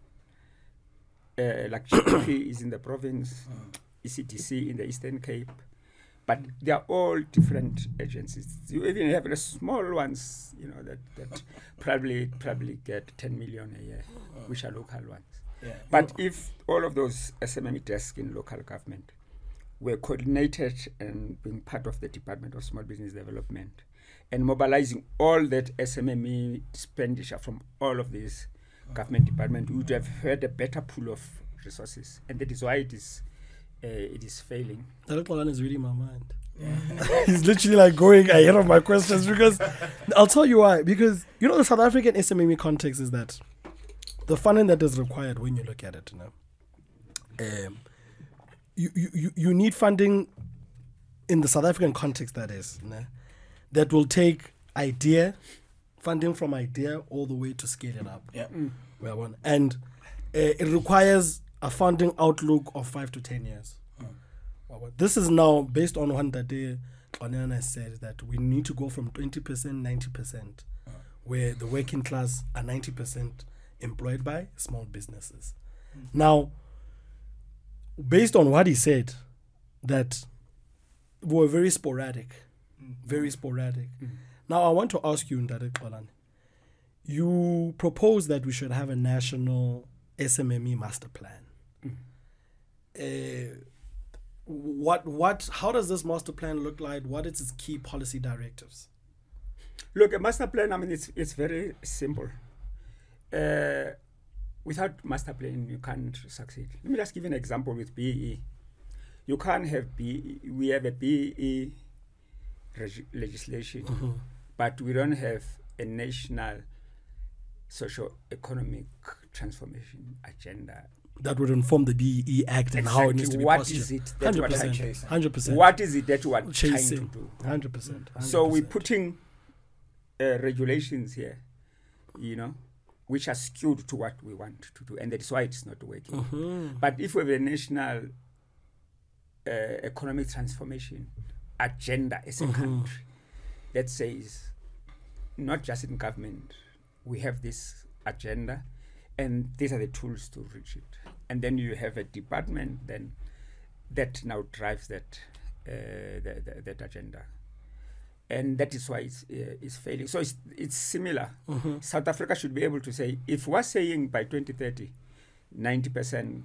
like GDP is in the province, ECDC in the Eastern Cape, but they are all different agencies. You even have the small ones, you know, that probably get 10 million a year, which are local ones. But if all of those SMME desks in local government were coordinated and being part of the Department of Small Business Development and mobilizing all that SMME expenditure from all of these government department, we would have had a better pool of resources, and that is why it is failing. That one is reading my mind. He's literally like going ahead of my questions, because I'll tell you why. Because you know, the South African SMME context is that the funding that is required, when you look at it, you need funding in the South African context, that is, that will take funding from idea all the way to scale it up. And it requires a funding outlook of 5 to 10 years. This is now based on what Dade Kwanana said, that we need to go from 20%, 90%, where the working class are 90% employed by small businesses. Now, based on what he said, that were very sporadic. Now, I want to ask you, Ndade Xolani, you propose that we should have a national SMME master plan. How does this master plan look like? What is its key policy directives? Look, a master plan, I mean, it's very simple. Without master plan, you can't succeed. Let me just give you an example with BEE. You can't have BEE. We have a BEE legislation, but we don't have a national socio-economic transformation agenda that would inform the BEE Act and how it needs to be postured. What is it that 100%. What is it that you are trying to do? 100%. So we're putting regulations here, you know, which are skewed to what we want to do, and that is why it's not working. But if we have a national economic transformation agenda as a country that says, not just in government, we have this agenda, and these are the tools to reach it. And then you have a department then that now drives that that agenda, and that is why it's failing. So it's similar. South Africa should be able to say, if we're saying by 2030, 90%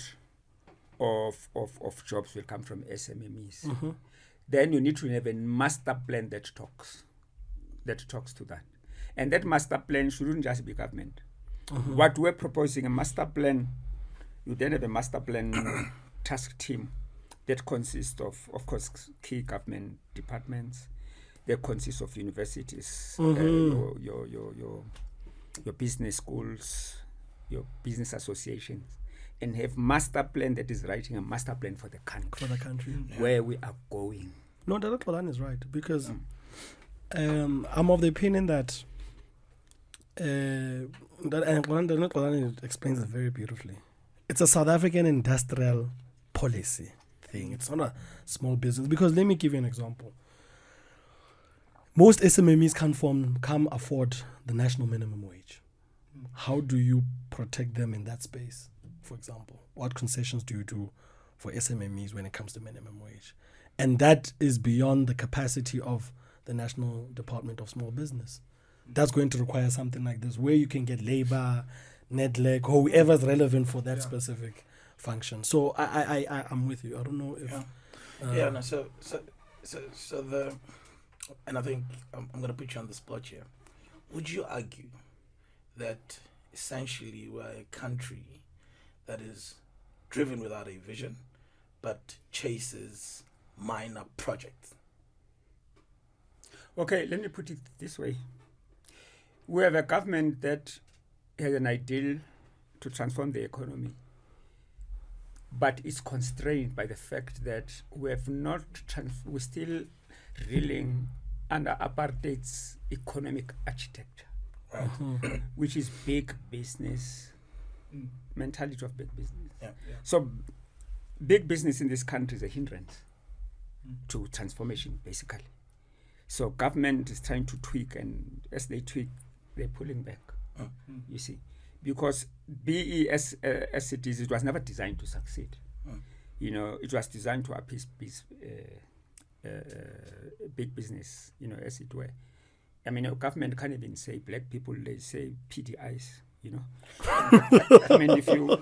of jobs will come from SMMEs, then you need to have a master plan that talks to that. And that master plan shouldn't just be government. What we're proposing, a master plan You then have a master plan task team that consists of course, key government departments. That consists of universities, your business schools, your business associations, and have master plan that is writing a master plan for the country, where we are going. No, Dr. Xolani is right, because I'm of the opinion that and Xolani explains it very beautifully. It's a South African industrial policy thing. It's not a small business. Because let me give you an example. Most SMMEs can't afford the national minimum wage. How do you protect them in that space, for example? What concessions do you do for SMMEs when it comes to minimum wage? And that is beyond the capacity of the National Department of Small Business. That's going to require something like this, where you can get labor, Nedlec, or whoever's relevant for that specific function. So I'm with you. I don't know if... And I think I'm going to put you on the spot here. Would you argue that essentially we're a country that is driven without a vision, but chases minor projects? Okay, let me put it this way. We have a government that has an ideal to transform the economy, but is constrained by the fact that we have not, we're still reeling under apartheid's economic architecture, which is big business, mentality of big business. So big business in this country is a hindrance to transformation, basically. So government is trying to tweak, and as they tweak, they're pulling back, you see. Because BE as it is, it was never designed to succeed. You know, it was designed to appease big business, you know, as it were. I mean, government can't even say black people, they say PDIs, you know. I mean, if you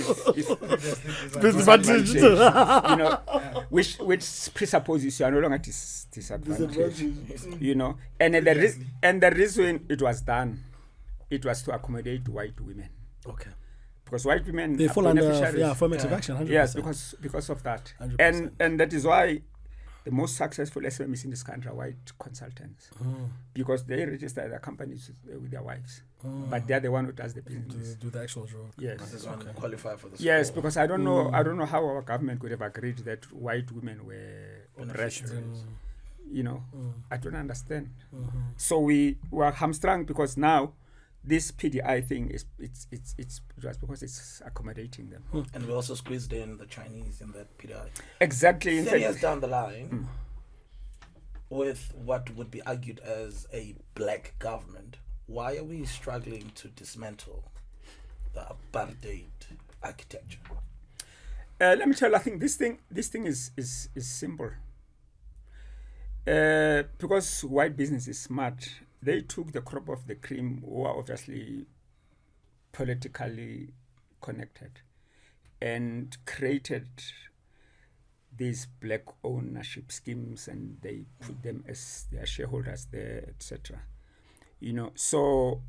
you know, which presupposes you are no longer disadvantaged, you know. And the reason it was done, it was to accommodate white women. Okay. Because white women they fall under affirmative action. 100%. Yes, because of that, 100%. and that is why the most successful SMEs in this country are white consultants, because they register their companies with their wives, but they're the one who does the business. Do the actual job. Yes. Qualify for the yes, because I don't know how our government could have agreed that white women were oppressed. You know, I don't understand. So we were hamstrung because now this PDI thing is it's just because it's accommodating them. And we also squeezed in the Chinese in that PDI. Exactly. 10 years down the line, with what would be argued as a black government, why are we struggling to dismantle the apartheid architecture? Let me tell you, I think this thing is simple. Because white business is smart, they took the crop of the cream, who are obviously politically connected, and created these black ownership schemes, and they put them as their shareholders there, etc. You know, so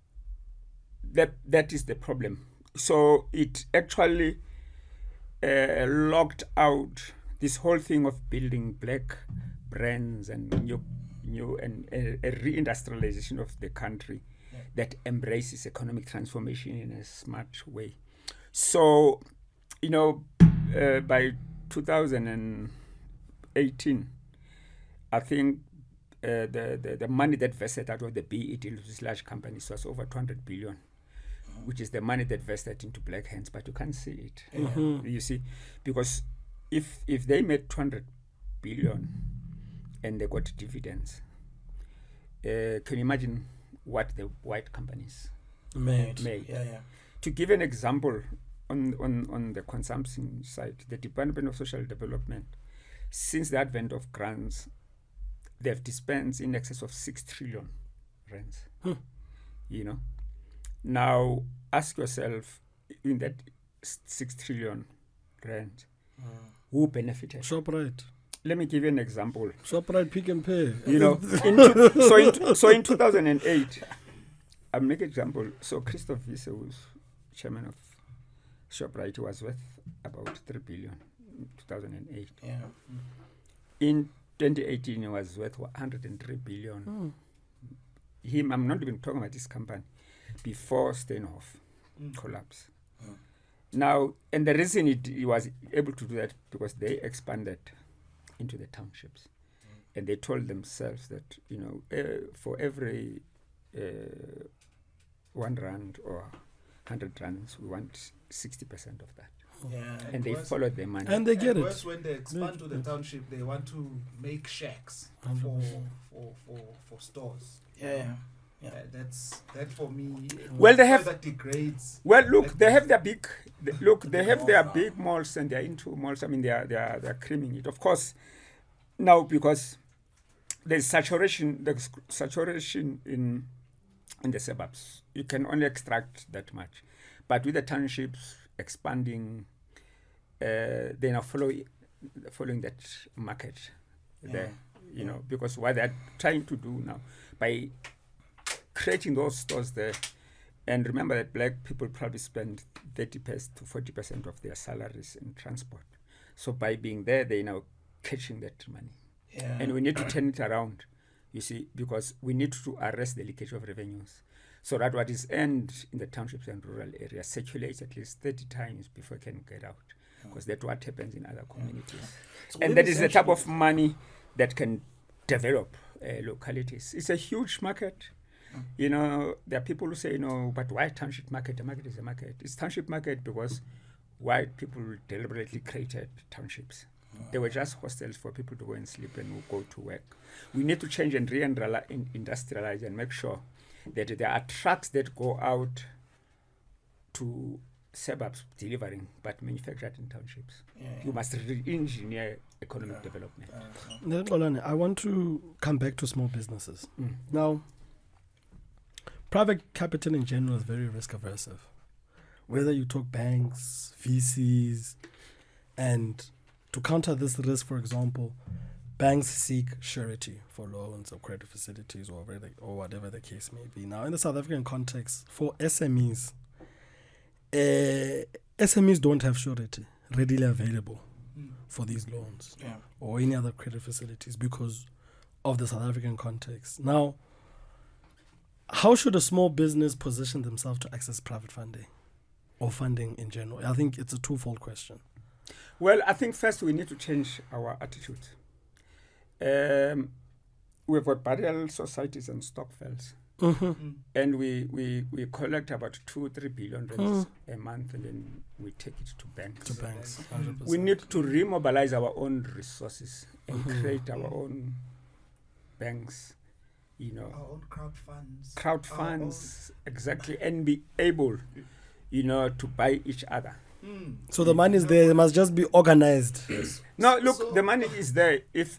that is the problem. So it actually locked out this whole thing of building black brands and new and a reindustrialization of the country that embraces economic transformation in a smart way. So, you know, by 2018, I think the money that vested out of the BE deal with large companies was over 200 billion, which is the money that vested into black hands, but you can't see it. You see, because if they made 200 billion and they got dividends, can you imagine what the white companies made? To give an example, on the consumption side, the Department of Social Development, since the advent of grants, they've dispensed in excess of 6 trillion rands. You know, now ask yourself, in that 6 trillion rand, who benefited? ShopRite. Let me give you an example. ShopRite, Pick and Pay. You know, so in 2008, I'll make an example. So Christoph Wiese was chairman of ShopRite was worth about 3 billion in 2008. Yeah. In 2018, it was worth 103 billion. I'm not even talking about this company, before Steinhoff collapse. Now, and the reason it was able to do that, because they expanded into the townships. And they told themselves that, for every 1 rand or 100 rands, we want 60% of that. Yeah. And they followed their money. And they get it. Worse, when they expand to the township, they want to make shacks for stores. Yeah. That for me. Well, they have that degrades. Well, look, they have their big. They have their big malls, and they're into malls. I mean, they're creaming it, of course. Now, because there's saturation in the suburbs, you can only extract that much. But with the townships expanding, they're now following that market there. Because what they're trying to do now by creating those stores there, and remember that black people probably spend 30% to 40% of their salaries in transport. So by being there, they're now catching that money. Yeah. And we need to turn it around, you see, because we need to arrest the leakage of revenues, so that what is earned in the townships and rural areas circulates at least 30 times before it can get out, because that's what happens in other communities. So and that is the type of money that can develop localities. It's a huge market. There are people who say, but why township market? The market is a market. It's township market because white people deliberately created townships. They were just hostels for people to go and sleep and go to work. We need to change and re-industrialize and make sure that there are trucks that go out to suburbs delivering, but manufactured in townships. You must re-engineer economic development. I want to come back to small businesses. Now, private capital in general is very risk aversive. Whether you talk banks, VCs, and to counter this risk, for example, banks seek surety for loans or credit facilities or whatever the case may be. Now, in the South African context, for SMEs, SMEs don't have surety readily available for these loans or any other credit facilities because of the South African context. Now, how should a small business position themselves to access private funding or funding in general? I think it's a twofold question. Well, I think first we need to change our attitude. We've got burial societies and stokvels. And we collect about 2-3 billion rands a month, and then we take it to banks. 100%. We need to remobilize our own resources and create our own banks, Our own crowd funds, exactly, and be able, to buy each other. So the money is there. It must just be organized. No, look, the money is there. If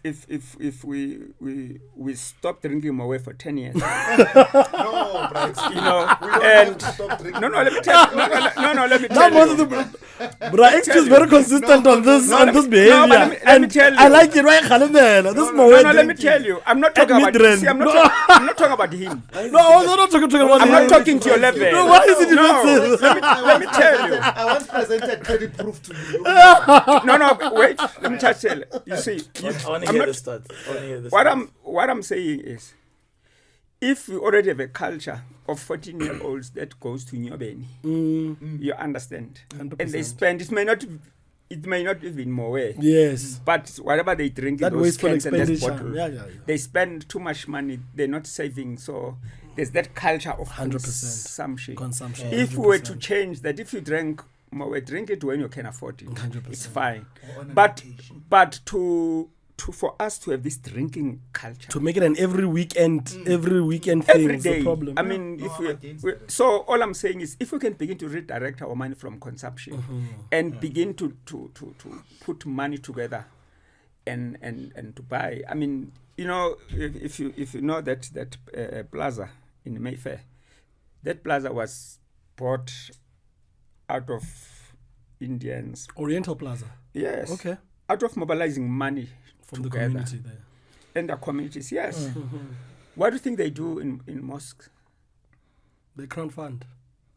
we stop drinking away for 10 years, No, Bryce. and let me tell you. Let me tell you. But is very consistent on this behavior. Let me tell you. I like it, right, Khaled? This let me tell you. I'm not talking about. I'm not talking about him. No, I'm not talking about him. I'm not talking to your level. No, why is it you not saying? Let me tell you. I once presented credit proof to you. No, wait. Let me just tell you. You see, I want to hear this start. What I'm saying is, if we already have a culture of 14-year-olds that goes to Nyobeni, you understand, 100%. and they spend. It may not even more. Yes. But whatever they drink That in those wasteful cans and those expenditure. bottles, Yeah. they spend too much money. They're not saving. So there's that culture of 100% consumption. Consumption. If we were to change that, if you drink more, drink it when you can afford it. 100%. It's fine. On an But occasion. for us to have this drinking culture To make it an every weekend thing every is the day, problem. I mean, No, if I'm against that. so all I'm saying is, if we can begin to redirect our money from consumption and begin to put money together and to buy. I mean, if you know that plaza in Mayfair, that plaza was bought out of Indians. Oriental Plaza. Yes. Okay. Out of mobilizing money From together. the community there. And the communities, yes. What do you think they do in mosques? The Crown Fund.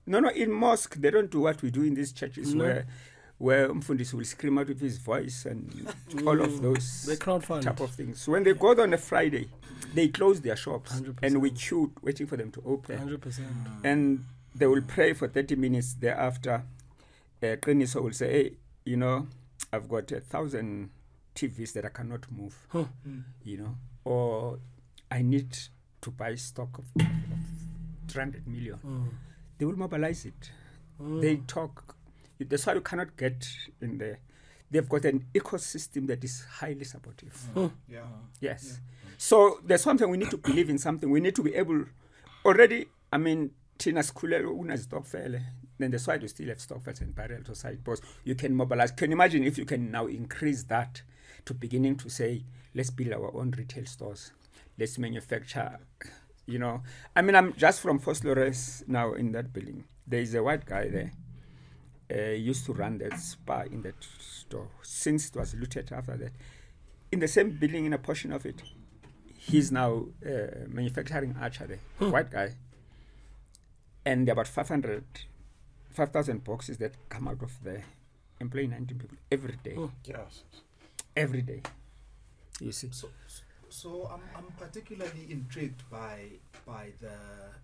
No, in mosque, they don't do what we do in these churches No. where Mfundisi will scream out with his voice and all of those They crowdfund. type of things. So when they go there on a Friday, they close their shops 100%. and we queue waiting for them to open. 100%. And they will pray for 30 minutes. Thereafter, Qiniso will say, hey, you know, I've got 1,000 TVs that I cannot move, Huh. you know, or I need to buy stock of 300 million. They will mobilize it. They talk. That's why you cannot get in there. They've got an ecosystem that is highly supportive. Yeah. Yes. So there's something we need to believe in something. We need to be able already, I mean, Tina Skulelo Una's Stockfell, then that's why you still have Stockfells and Barrel to side posts. You can mobilize. Can you imagine if you can now increase that to beginning to say, let's build our own retail stores. Let's manufacture, you know. I mean, I'm just from Foslores now in that building. There is a white guy there. Used to run that spa in that store since it was looted after that. In the same building, in a portion of it, he's now manufacturing archery. White guy. And there are about 5,000 boxes that come out of there, employing 19 people every day. Yes. Every day. You see. So I'm particularly intrigued by the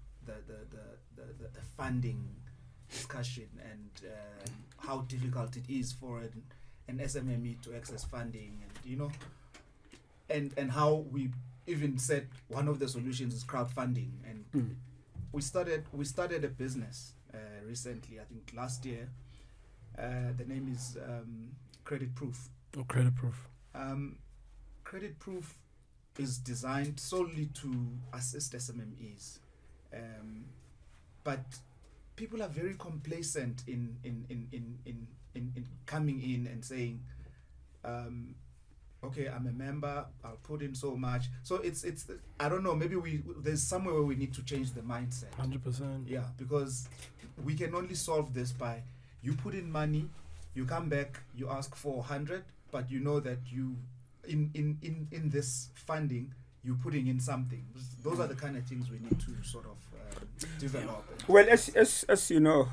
funding discussion and how difficult it is for an SMME to access funding, and you know, and how we even said one of the solutions is crowdfunding, and we started a business recently, I think last year. The name is Credit Proof. Oh, Credit Proof. Credit Proof is designed solely to assist SMMEs, but people are very complacent in coming in and saying, okay, I'm a member, I'll put in so much. So it's I don't know, maybe there's somewhere where we need to change the mindset. 100%. Yeah, because we can only solve this by you put in money, you come back, you ask for 100, but you know that you in this funding you're putting in something. Those are the kind of things we need to sort of develop. Well, as you know,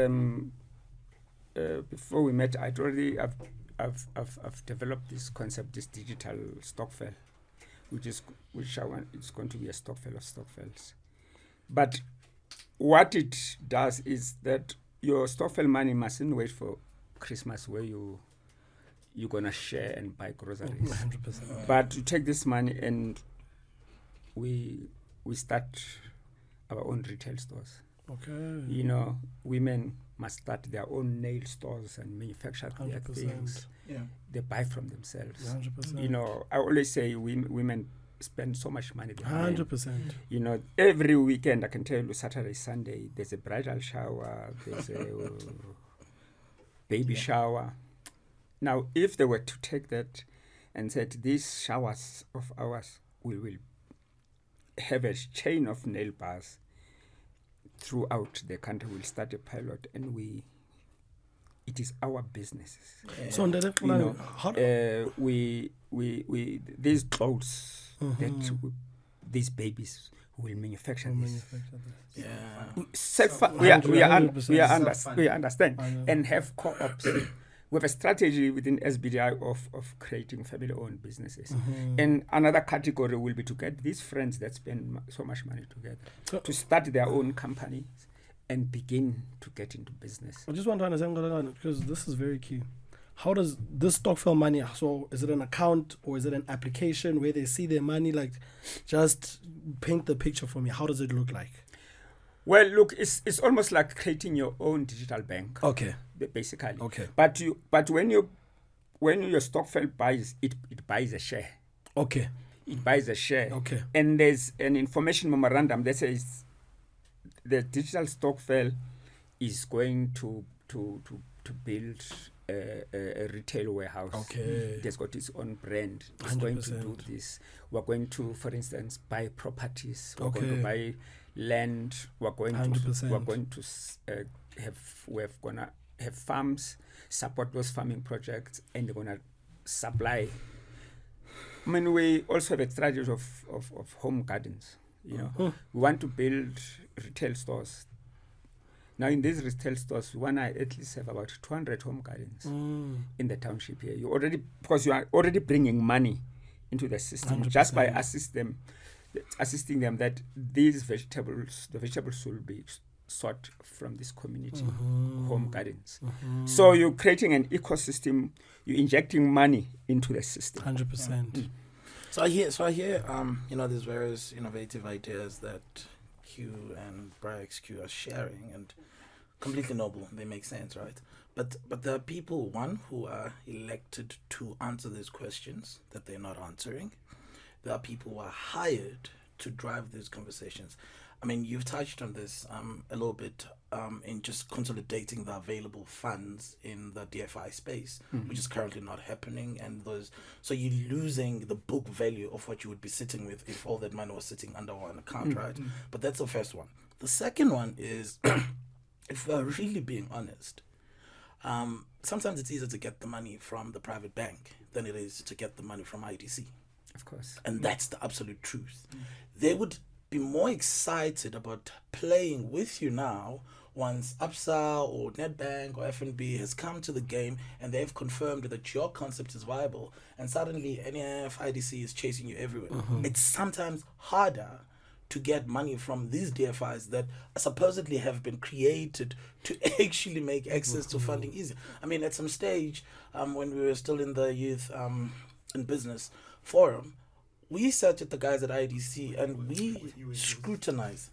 before we met, I've developed this concept, this digital Stockfell, which I want. It's going to be a Stockfell of Stockfells. But what it does is that your Stockfell money mustn't wait for Christmas where you're gonna share and buy groceries. 100%. But you take this money and we start our own retail stores. Okay. You know, women must start their own nail stores and manufacture their 100%. things. Yeah. They buy from themselves. 100%. You know, I always say women spend so much money. behind. 100%. You know, every weekend, I can tell you, Saturday, Sunday, there's a bridal shower, there's a baby shower. Now, if they were to take that and said, these showers of ours, we will have a chain of nail bars throughout the country. We'll start a pilot, and it is our business. So, You know, how we these clothes that these babies will manufacture this. We understand and have co-ops. We have a strategy within SBDI of creating family-owned businesses. And another category will be to get these friends that spend so much money together to start their own companies and begin to get into business. I just want to understand, because this is very key. How does this Stockfell money, so is it an account or is it an application where they see their money? Like, just paint the picture for me. How does it look like? Well, look, it's almost like creating your own digital bank. Okay. Basically. Okay. But when your Stockfell buys, it buys a share. Okay. It buys a share. Okay. And there's an information memorandum that says the digital Stockfell is going to build a retail warehouse. Okay. It has got its own brand. It's going to do this. We're going to, for instance, buy properties. We're going to buy land. We're going 100%. to we're gonna have farms, support those farming projects, and they're gonna supply. I mean, we also have a strategy of home gardens. You know, we want to build retail stores Now, in these retail stores, we want to at least have about 200 home gardens in the township here. Because you are already bringing money into the system 100%. just by assisting them that the vegetables will be sought from this community home gardens. So you're creating an ecosystem. You're injecting money into the system. 100%. So I hear, there's various innovative ideas that Q and BraXQ are sharing, and completely noble. They make sense, right? But there are people, one, who are elected to answer these questions that they're not answering. There are people who are hired to drive these conversations. I mean, you've touched on this a little bit in just consolidating the available funds in the DFI space, which is currently not happening. And so you're losing the book value of what you would be sitting with if all that money was sitting under one account, right? But that's the first one. The second one is, if we're really being honest, sometimes it's easier to get the money from the private bank than it is to get the money from IDC. Of course. And that's the absolute truth. They would be more excited about playing with you now once ABSA or Nedbank or FNB has come to the game and they've confirmed that your concept is viable, and suddenly NF, IDC is chasing you everywhere. It's sometimes harder to get money from these DFIs that supposedly have been created to actually make access to funding easier. I mean, at some stage, when we were still in the youth in business forum, we sat with the guys at IDC and we scrutinized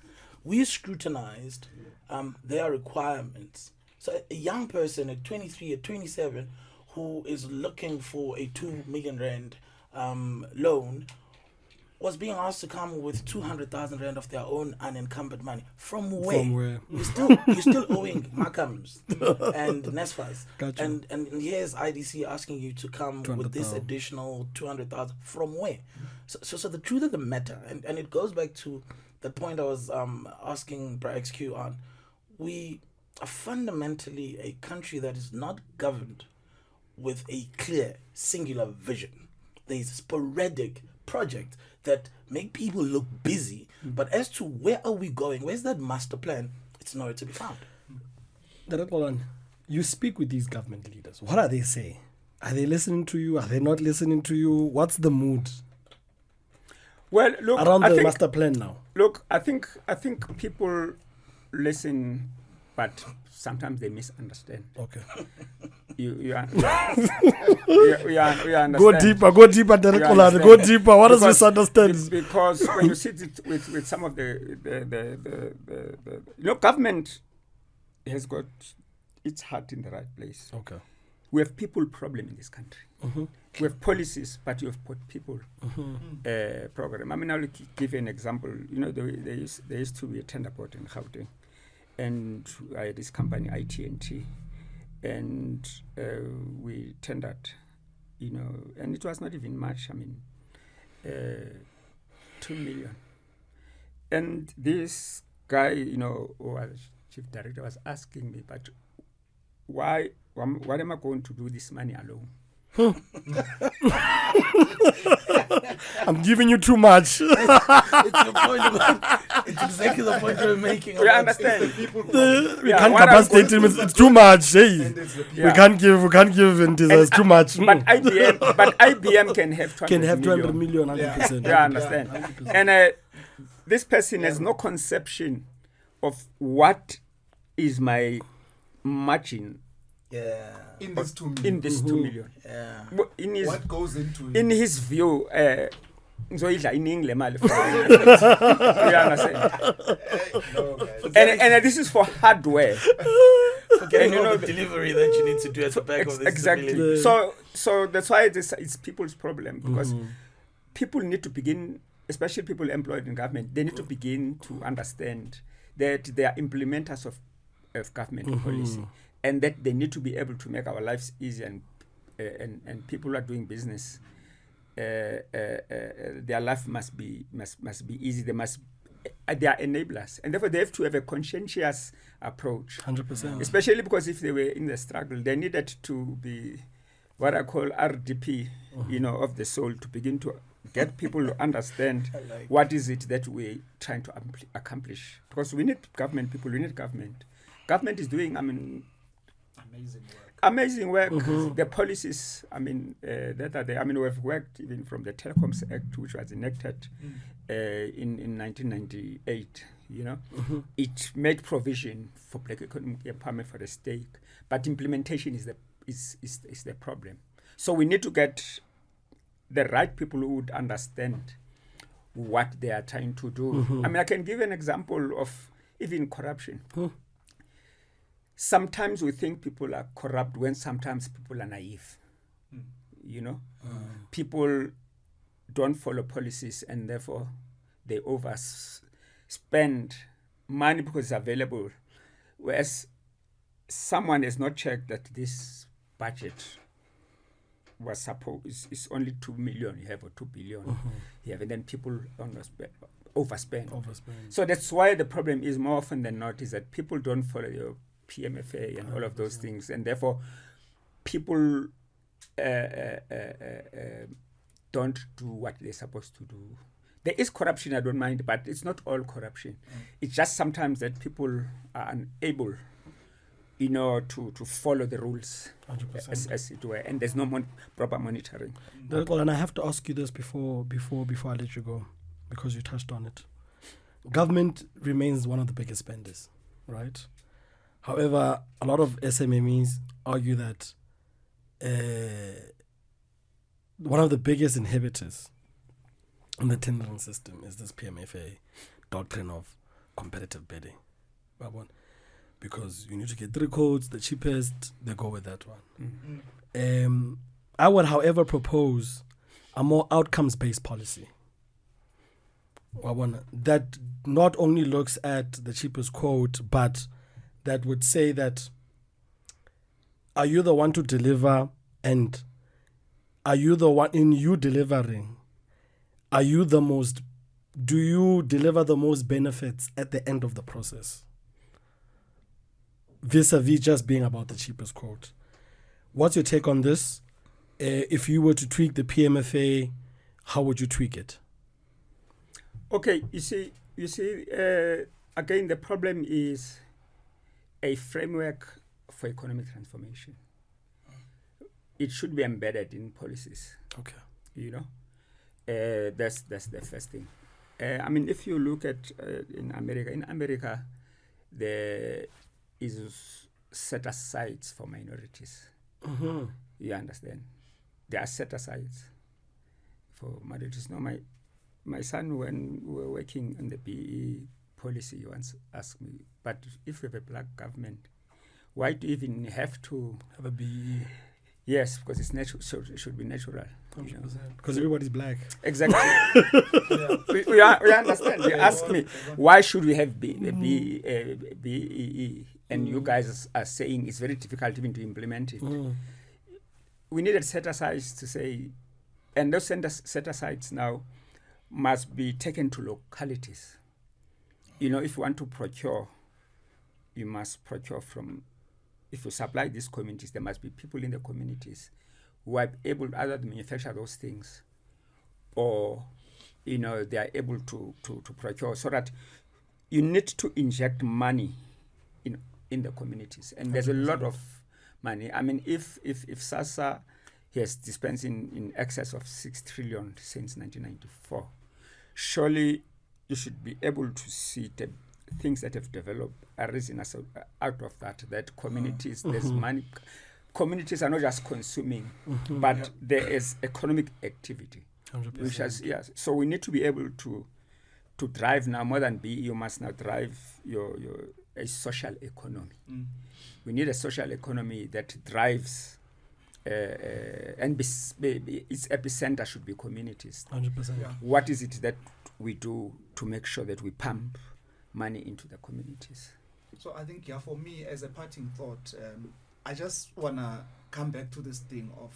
their requirements. So a young person at 23, at 27, who is looking for a 2 million rand loan, was being asked to come with 200,000 rand of their own unencumbered money. From where? You're still owing Macams and Nesfas. Gotcha. And here's IDC asking you to come with this additional 200,000. From where? So the truth of the matter, and it goes back to the point I was asking BraXQ on, we are fundamentally a country that is not governed with a clear, singular vision. There's sporadic projects that make people look busy, but as to where are we going, where's that master plan, it's nowhere to be found. You speak with these government leaders. What are they saying? Are they listening to you? Are they not listening to you? What's the mood? Well, look, around the master plan now. Look, I think people listen, but sometimes they misunderstand. Okay. You understand. Go deeper, Derek Olade. Go deeper. What does misunderstand? Because when you sit with some of the government has got its heart in the right place. Okay. We have people problem in this country. We have policies, but you have put people program. I mean, I'll give you an example. There used to be a tender board in Gauteng, and I had this company, IT&T, and we tendered, and it was not even much. I mean, 2 million. And this guy, who was chief director, was asking me, but why am I going to do this money alone? I'm giving you too much. It's the point. It's exactly the point you're making. You understand? We can't capacitate him. It's too much. Hey, we can't give, and it's too much. But IBM can have 200 million. 100%. You understand? 100%. And this person has no conception of what is my margin. Yeah. In this 2 million. In this 2 million. Yeah. What goes into it? In his view, you understand? And this is for hardware. Forgetting all the delivery that you need to do at the back of this. Exactly. So that's why it's people's problem, because people need to begin, especially people employed in government, they need to begin to understand that they are implementers of government policy, and that they need to be able to make our lives easier, and people who are doing business, their life must be easy. They are enablers, and therefore they have to have a conscientious approach. 100%. Especially because if they were in the struggle, they needed to be what I call RDP, of the soul, to begin to get people to understand what is it that we're trying to accomplish. Because we need government people, we need government. government is doing, Amazing work. amazing work. The policies, that are there. We've worked even from the Telecoms Act, which was enacted in 1998. It made provision for black economic empowerment for the state, but implementation is the problem. So we need to get the right people who would understand what they are trying to do. I can give an example of even corruption. Sometimes we think people are corrupt when sometimes people are naive. People don't follow policies and therefore they overspend money because it's available, whereas someone has not checked that this budget was supposed is only 2 million you have or 2 billion you have, and then people overspend. So that's why the problem is more often than not is that people don't follow your PMFA and all of those things, and therefore people don't do what they're supposed to do. There is corruption, I don't mind, but it's not all corruption. It's just sometimes that people are unable, to follow the rules as it were, and there's no proper monitoring. Well, and I have to ask you this before I let you go, because you touched on it. Government remains one of the biggest spenders, right? However, a lot of SMMEs argue that one of the biggest inhibitors in the tendering system is this PMFA doctrine of competitive bidding. Because you need to get 3 codes, the cheapest, they go with that one. I would, however, propose a more outcomes-based policy. That not only looks at the cheapest quote, but that would say that, are you the one to deliver, and are you the one in you delivering? Do you deliver the most benefits at the end of the process? Vis-a-vis just being about the cheapest quote. What's your take on this? If you were to tweak the PMFA, how would you tweak it? Okay, you see, again, the problem is a framework for economic transformation. It should be embedded in policies. Okay. That's the first thing. If you look at in America, there is set asides for minorities. You understand? There are set asides for minorities. No, my son, when we were working on the BE policy, once asked me, but if we have a black government, why do you even have to have a BE? Yes, because it's natural. So it should be natural. Because everybody's black. Exactly. we understand. You ask me, why should we have BEE? And you guys are saying it's very difficult even to implement it. We needed set-asides to say, and those set-asides now must be taken to localities. If you want to procure, you must procure from. If you supply these communities, there must be people in the communities who are able either to manufacture those things, or they are able to procure, so that you need to inject money in the communities. And there's a lot of money. If SASSA has dispensed in excess of 6 trillion since 1994, surely you should be able to see the things that have developed arisen out of that communities, there's money. Communities are not just consuming, but there is economic activity. 100%. Which has, so we need to be able to drive now more than you must now drive a social economy. We need a social economy that drives and its epicenter should be communities. 100%. What is it that we do to make sure that we pump money into the communities? So I think, for me, as a parting thought, I just want to come back to this thing of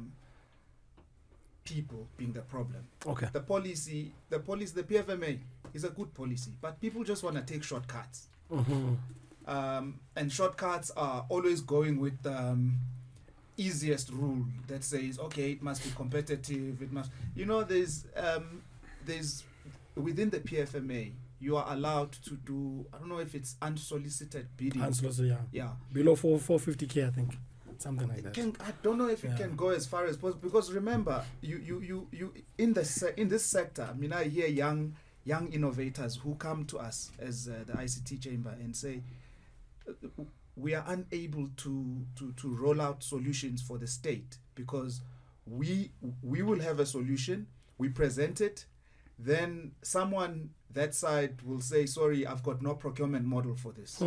people being the problem. Okay. The policy, the PFMA is a good policy, but people just want to take shortcuts. And shortcuts are always going with easiest rule that says, okay, it must be competitive. It must, there's within the PFMA, you are allowed to do, I don't know if it's unsolicited bidding. Yeah. Below 450K, I think. Something like that. I don't know if it can go as far as possible, because remember, you in this sector, I mean, I hear young innovators who come to us as the ICT chamber and say, we are unable to roll out solutions for the state, because we will have a solution, we present it, then someone that side will say, sorry, I've got no procurement model for this.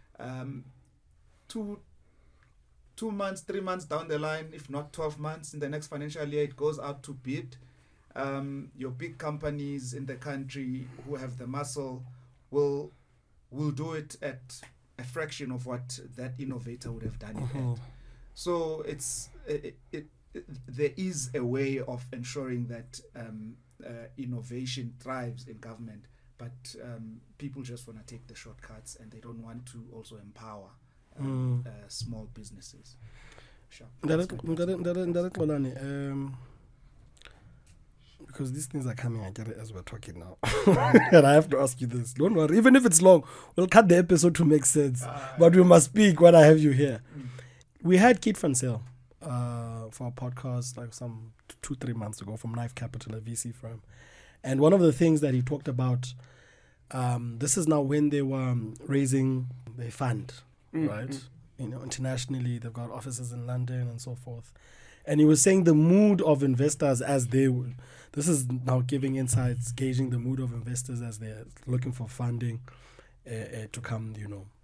2 months, 3 months down the line, if not 12 months, in the next financial year, it goes out to bid. Your big companies in the country who have the muscle will do it at a fraction of what that innovator would have done it at. So there is a way of ensuring that innovation thrives in government, but people just want to take the shortcuts, and they don't want to also empower small businesses. Sure. Because these things are coming, I get it as we're talking now. And I have to ask you this. Don't worry, even if it's long, we'll cut the episode to make sense. But we must speak when I have you here. We had Keith Van Zyl for a podcast like some 2-3 months ago from Knife Capital, a VC firm. And one of the things that he talked about, this is now when they were raising their fund, right? You know, internationally, they've got offices in London and so forth. And he was saying the mood of investors as they would. This is now giving insights, gauging the mood of investors as they're looking for funding to come, you know,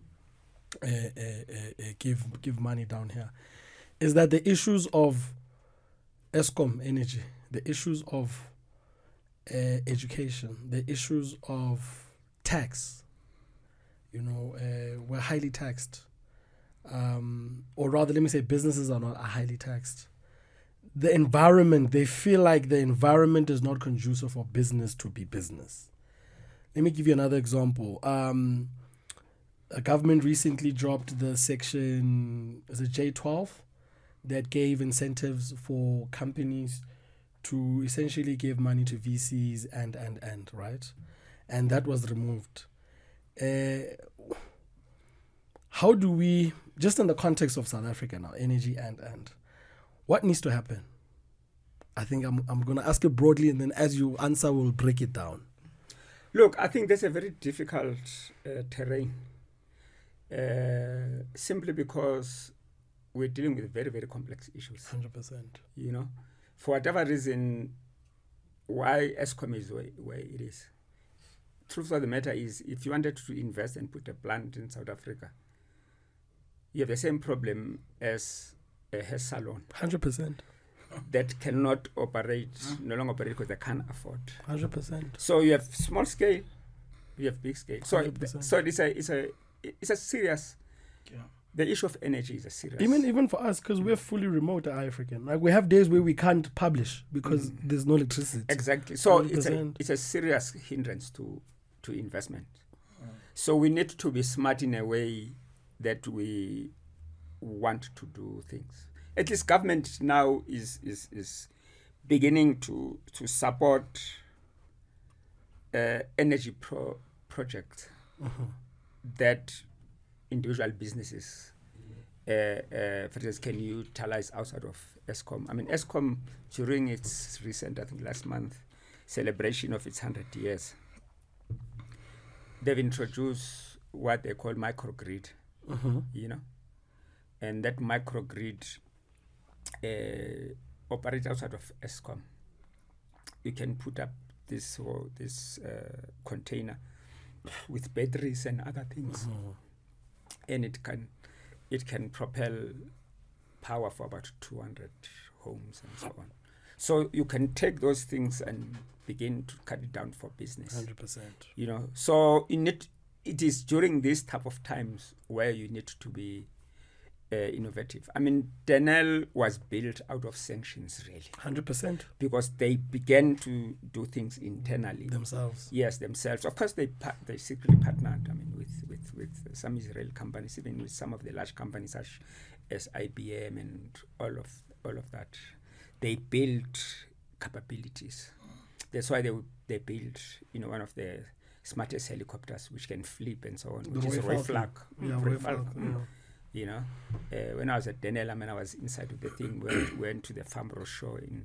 give money down here. Is that the issues of Eskom energy, the issues of education, the issues of tax, you know, we're highly taxed. Or rather, let me say businesses are highly taxed. The environment, they feel like the environment is not conducive for business to be business. Let me give you another example. A government recently dropped the section, is it J12, that gave incentives for companies to essentially give money to VCs and right? And that was removed. How do we, just in the context of South Africa now, energy and what needs to happen? I think I'm going to ask it broadly, and then as you answer, we'll break it down. Look, I think that's a very difficult terrain, simply because we're dealing with very, very complex issues. 100%. You know, for whatever reason, why Eskom is where it is. Truth of the matter is, if you wanted to invest and put a plant in South Africa, you have the same problem as a hair salon. 100%. That cannot operate, no longer operate because they can't afford. 100%. So you have small scale, you have big scale. So 100%. so it's a serious. Yeah. The issue of energy is a serious. Even for us, because we're fully remote at African. Like we have days where we can't publish because there's no electricity. Exactly. So 100%. it's a serious hindrance to investment. So we need to be smart in a way that we want to do things. At least government now is beginning to support energy projects that individual businesses, for instance, can utilize outside of Eskom. I mean, Eskom, during its recent, I think last month, celebration of its 100 years, they've introduced what they call microgrid, you know, and that microgrid operates outside of Eskom. You can put up this container with batteries and other things, and it can propel power for about 200 homes and so on. So you can take those things and begin to cut it down for business. 100%. You know, so it is during these type of times where you need to be innovative. I mean, Denel was built out of sanctions, really. 100%. Because they began to do things internally. Themselves. Yes, themselves. Of course, they secretly partnered, I mean, with some Israeli companies, even with some of the large companies such as IBM and all of that. They built capabilities. That's why they built, you know, one of the smartest helicopters which can flip and so on, The which is Roy Roy Falcon. Falk. Yeah, Roy Roy Falk, Falcon, You know, when I was at Denel, I mean, I was inside of the thing. We went to the Farnborough show in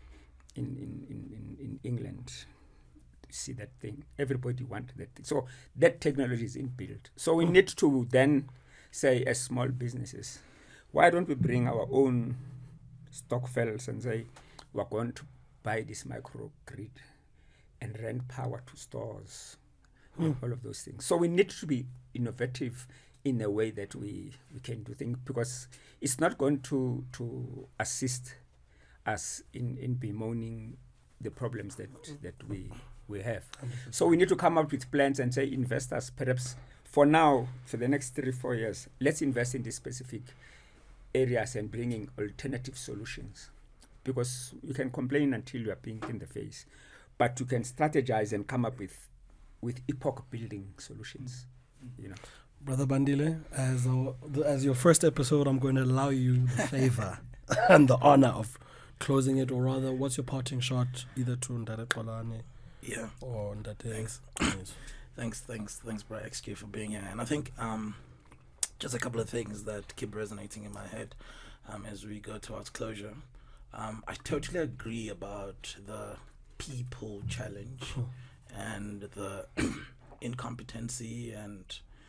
England to see that thing. Everybody wanted that thing. So that technology is inbuilt. So we need to then say, as small businesses, why don't we bring our own Stockfells and say, we're going to buy this microgrid and rent power to stores, all of those things. So we need to be innovative in a way that we can do things, because it's not going to assist us in bemoaning the problems that we have. So we need to come up with plans and say, investors, perhaps for now, for the next 3-4 years, let's invest in these specific areas and bringing alternative solutions. Because you can complain until you are pink in the face, but you can strategize and come up with epoch-building solutions. You know, Brother Bandile, as your first episode, I'm going to allow you the favor and the honor of closing it, or rather, what's your parting shot, either to Ndare Xolani or Ndate? Thanks, Bra XQ, for being here. And I think just a couple of things that keep resonating in my head as we go towards closure. I totally agree about the people challenge and the incompetency and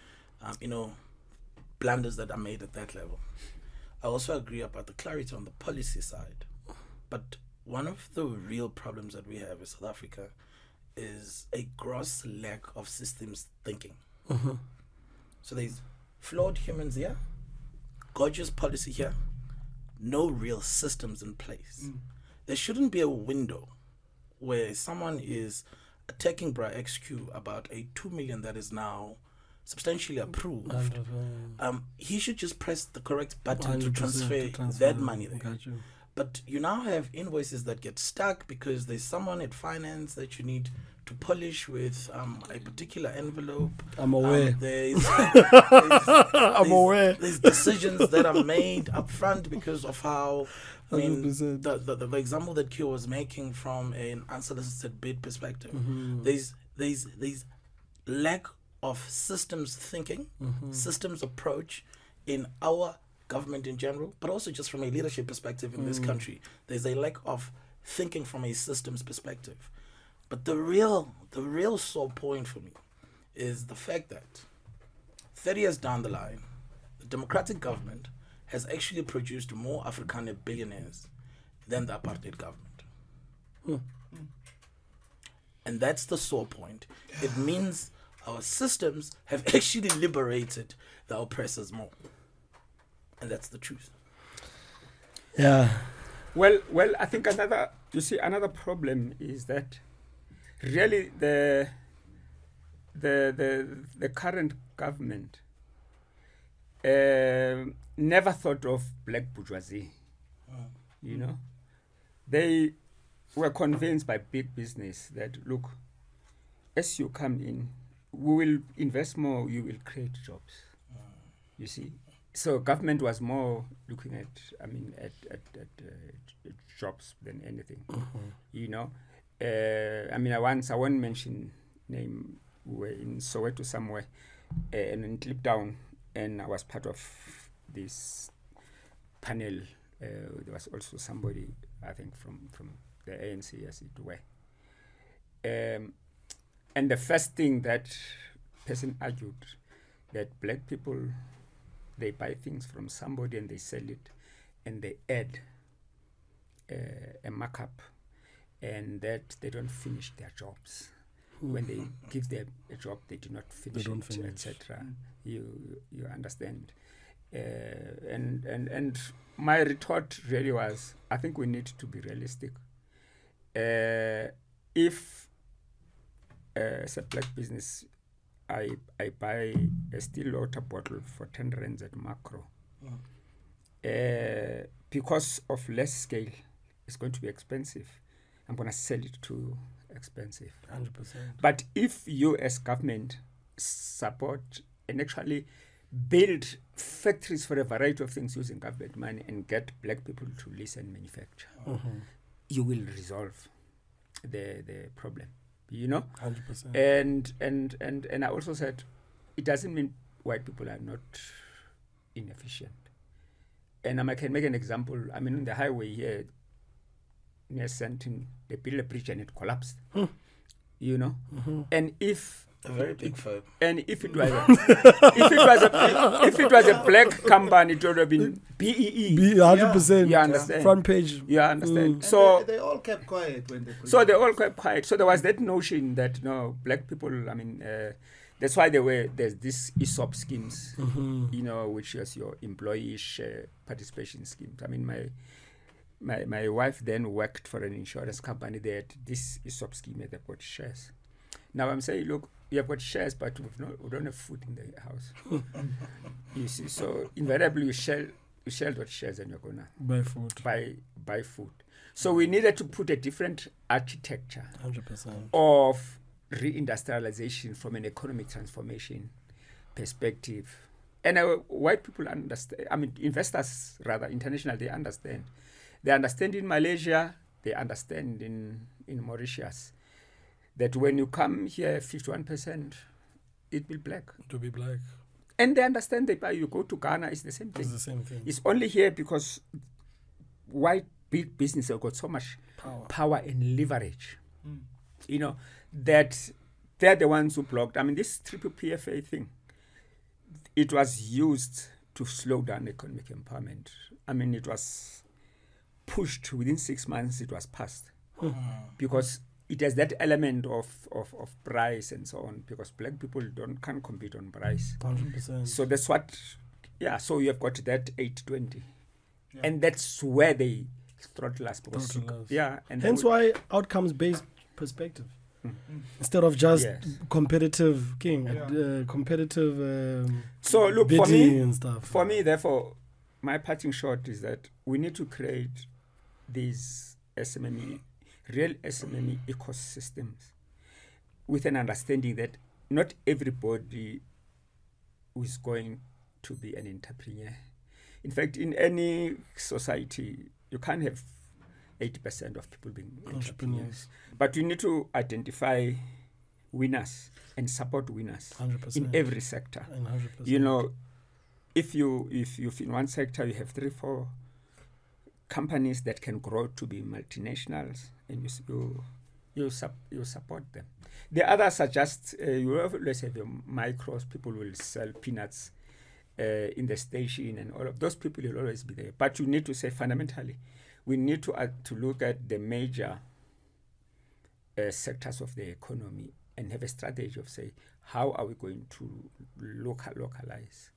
blunders that are made at that level. I also agree about the clarity on the policy side. But one of the real problems that we have in South Africa is a gross lack of systems thinking. So there's flawed humans here, gorgeous policy here, no real systems in place. There shouldn't be a window where someone is attacking Bra XQ about a 2 million that is now substantially approved. He should just press the correct button to transfer that money there. But you now have invoices that get stuck because there's someone at finance that you need to polish with a particular envelope. I'm aware. I'm aware. There's decisions that are made up front because of how, I mean, the example that Q was making from an unsolicited bid perspective. There's lack of systems thinking, systems approach in our government in general, but also just from a leadership perspective in this country. There's a lack of thinking from a systems perspective. But the real sore point for me is the fact that 30 years down the line, the democratic government has actually produced more Afrikaner billionaires than the apartheid government. And that's the sore point. It means our systems have actually liberated the oppressors more. And that's the truth. Yeah. Well, I think another problem is that really the current government never thought of black bourgeoisie. You know, they were convinced by big business that, look, as you come in, we will invest more, you will create jobs. You see. So government was more looking at jobs than anything, you know. I won't mention name. We were in Soweto somewhere, and in Kliptown, and I was part of this panel. There was also somebody, I think, from the ANC, as it were. And the first thing that person argued, that black people, they buy things from somebody and they sell it, and they add a markup, and that they don't finish their jobs. When they give them a job, they do not finish it, etc. You understand? And my retort really was, I think we need to be realistic. If as a black business, I buy a still water bottle for 10 rands at Macro. Because of less scale, it's going to be expensive. I'm going to sell it to expensive. 100%. But if you as government support and actually build factories for a variety of things using government money and get black people to listen and manufacture, you will resolve the problem. you know. 100%. And I also said, it doesn't mean white people are not inefficient. And I can make an example. I mean, on the highway here near Sentin, they built a bridge and it collapsed. You know, and if A very big firm. and if it was if it was a black company, it would have been BEE. 100%. You understand? Front page. You understand? And So they all kept quiet when they. so they all kept quiet. So there was that notion that black people. I mean, that's why there's this ESOP schemes, you know, which is your employee share participation schemes. I mean, my wife then worked for an insurance company. They had this ESOP scheme. They got shares. Now I'm saying, look, you have got shares, but we don't have food in the house. You see, so invariably you shell those shares and you're gonna Buy food. buy food. So we needed to put a different architecture 100%. of reindustrialization from an economic transformation perspective. And white people understand, I mean, investors rather, international, they understand. They understand in Malaysia, they understand in Mauritius, that when you come here, 51%, it will black. To be black. And they understand that you go to Ghana, it's the same thing. It's the same thing. It's only here because white big business have got so much power and leverage, you know, that they're the ones who blocked. I mean, this triple PFA thing, it was used to slow down economic empowerment. I mean, it was pushed within 6 months, it was passed. Because it has that element of price and so on, because black people can't compete on price. 100%. So that's what, so you have got that 820. And that's where they throttle us. Because Throttle us. and Hence why outcomes-based perspective. Instead of just competitive competitive so look, bidding and stuff. For me, therefore, my parting shot is that we need to create these real SMME ecosystems with an understanding that not everybody is going to be an entrepreneur. In fact, in any society, you can't have 80% of people being entrepreneurs. But you need to identify winners and support winners 100%. in every sector. 100%. You know, if you in one sector you have 3-4 companies that can grow to be multinationals, and you support them. The others are just you always have your micros. People will sell peanuts in the station, and all of those people will always be there. But you need to say fundamentally, we need to look at the major sectors of the economy and have a strategy of say, how are we going to localize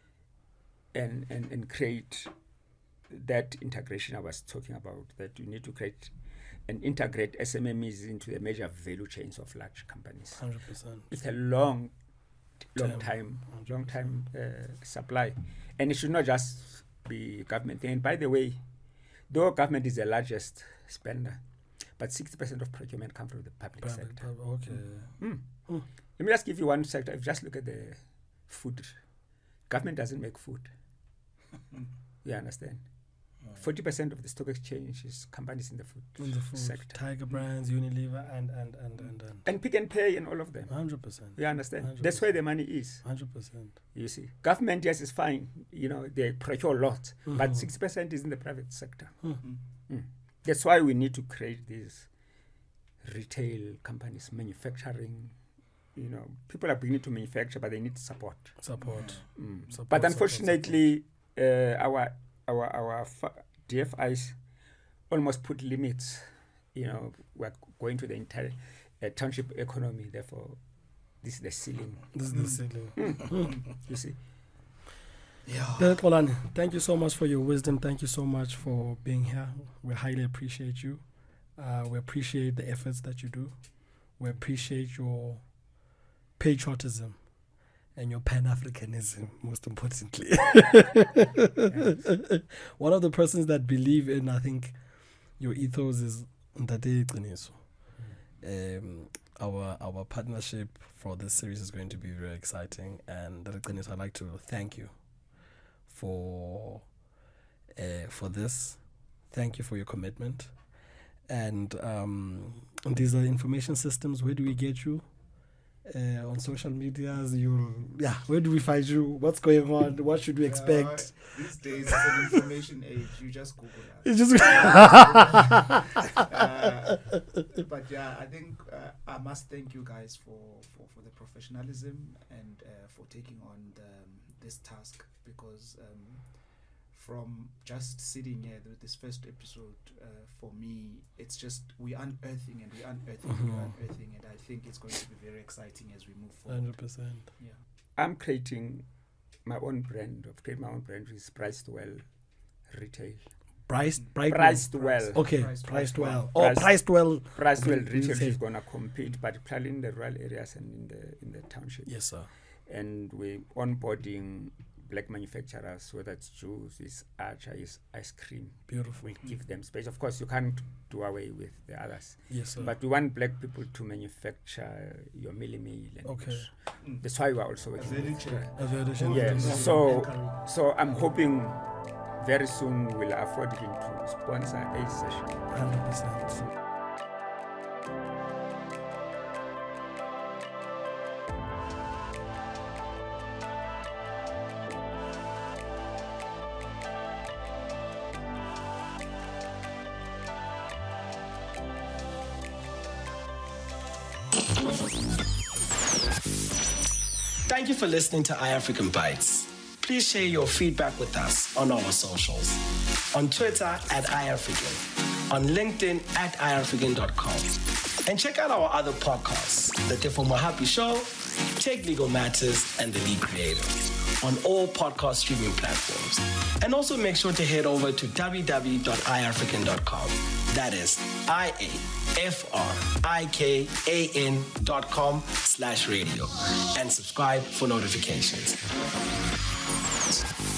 and create that integration I was talking about, that you need to create and integrate SMMEs into the major value chains of large companies. 100%. It's a long time supply, and it should not just be government thing. And by the way, though government is the largest spender, but 60% of procurement comes from the public sector. Okay. Let me just give you one sector. If you just look at the food, government doesn't make food. You understand? 40% of the stock exchange is companies in the food, sector. Tiger Brands, Unilever, and Pick and Pay and all of them. 100%. You understand? 100%. That's where the money is. 100%. You see, government, yes, is fine. You know, they procure a lot, but 60% is in the private sector. That's why we need to create these retail companies, manufacturing. You know, people are beginning to manufacture, but they need support. Support. But unfortunately, our DFIs almost put limits. You know, we're going to the entire township economy. Therefore, this is the ceiling. This is the ceiling. You see. Yeah. Derek Olani, thank you so much for your wisdom. Thank you so much for being here. We highly appreciate you. We appreciate the efforts that you do. We appreciate your patriotism and your Pan-Africanism, most importantly. One of the persons that believe in, I think, your ethos is Ndate Qiniso. Our partnership for this series is going to be very exciting, and Ndate Qiniso, I'd like to thank you for this. Thank you for your commitment, And these are information systems. Where do we get you? On social medias, where do we find you? What's going on? What should we expect? These days, it's an information age. You just Google that. It's just But yeah, I think I must thank you guys for the professionalism and for taking on this task, because from just sitting here with this first episode, for me, it's just we're unearthing and we're unearthing and we're unearthing, and I think it's going to be very exciting as we move forward. 100%. Yeah. I'm creating my own brand, which is Priced Well Retail. Priced Well. Okay, Priced priced well. well. Priced well. Priced Well Retail. Retail is going to compete, particularly in the rural areas and in the township. Yes, sir. And we're onboarding black manufacturers, whether it's juice, it's Archer, it's ice cream. Beautiful. We give them space. Of course, you can't do away with the others. Yes, sir. But we want black people to manufacture your Millie Meal. And Okay. that's why we're also working Very with true. Yes. So I'm hoping very soon we'll afford even to sponsor a session. 100%. Thank you for listening to iAfrican Bites. Please share your feedback with us on our socials. On Twitter at iAfrican, on LinkedIn at iAfrican.com. And check out our other podcasts, The Tefo Mohapi Show, Take Legal Matters, and The Lead Creative on all podcast streaming platforms. And also make sure to head over to www.iafrican.com. That is iafrikan.com/radio, and subscribe for notifications.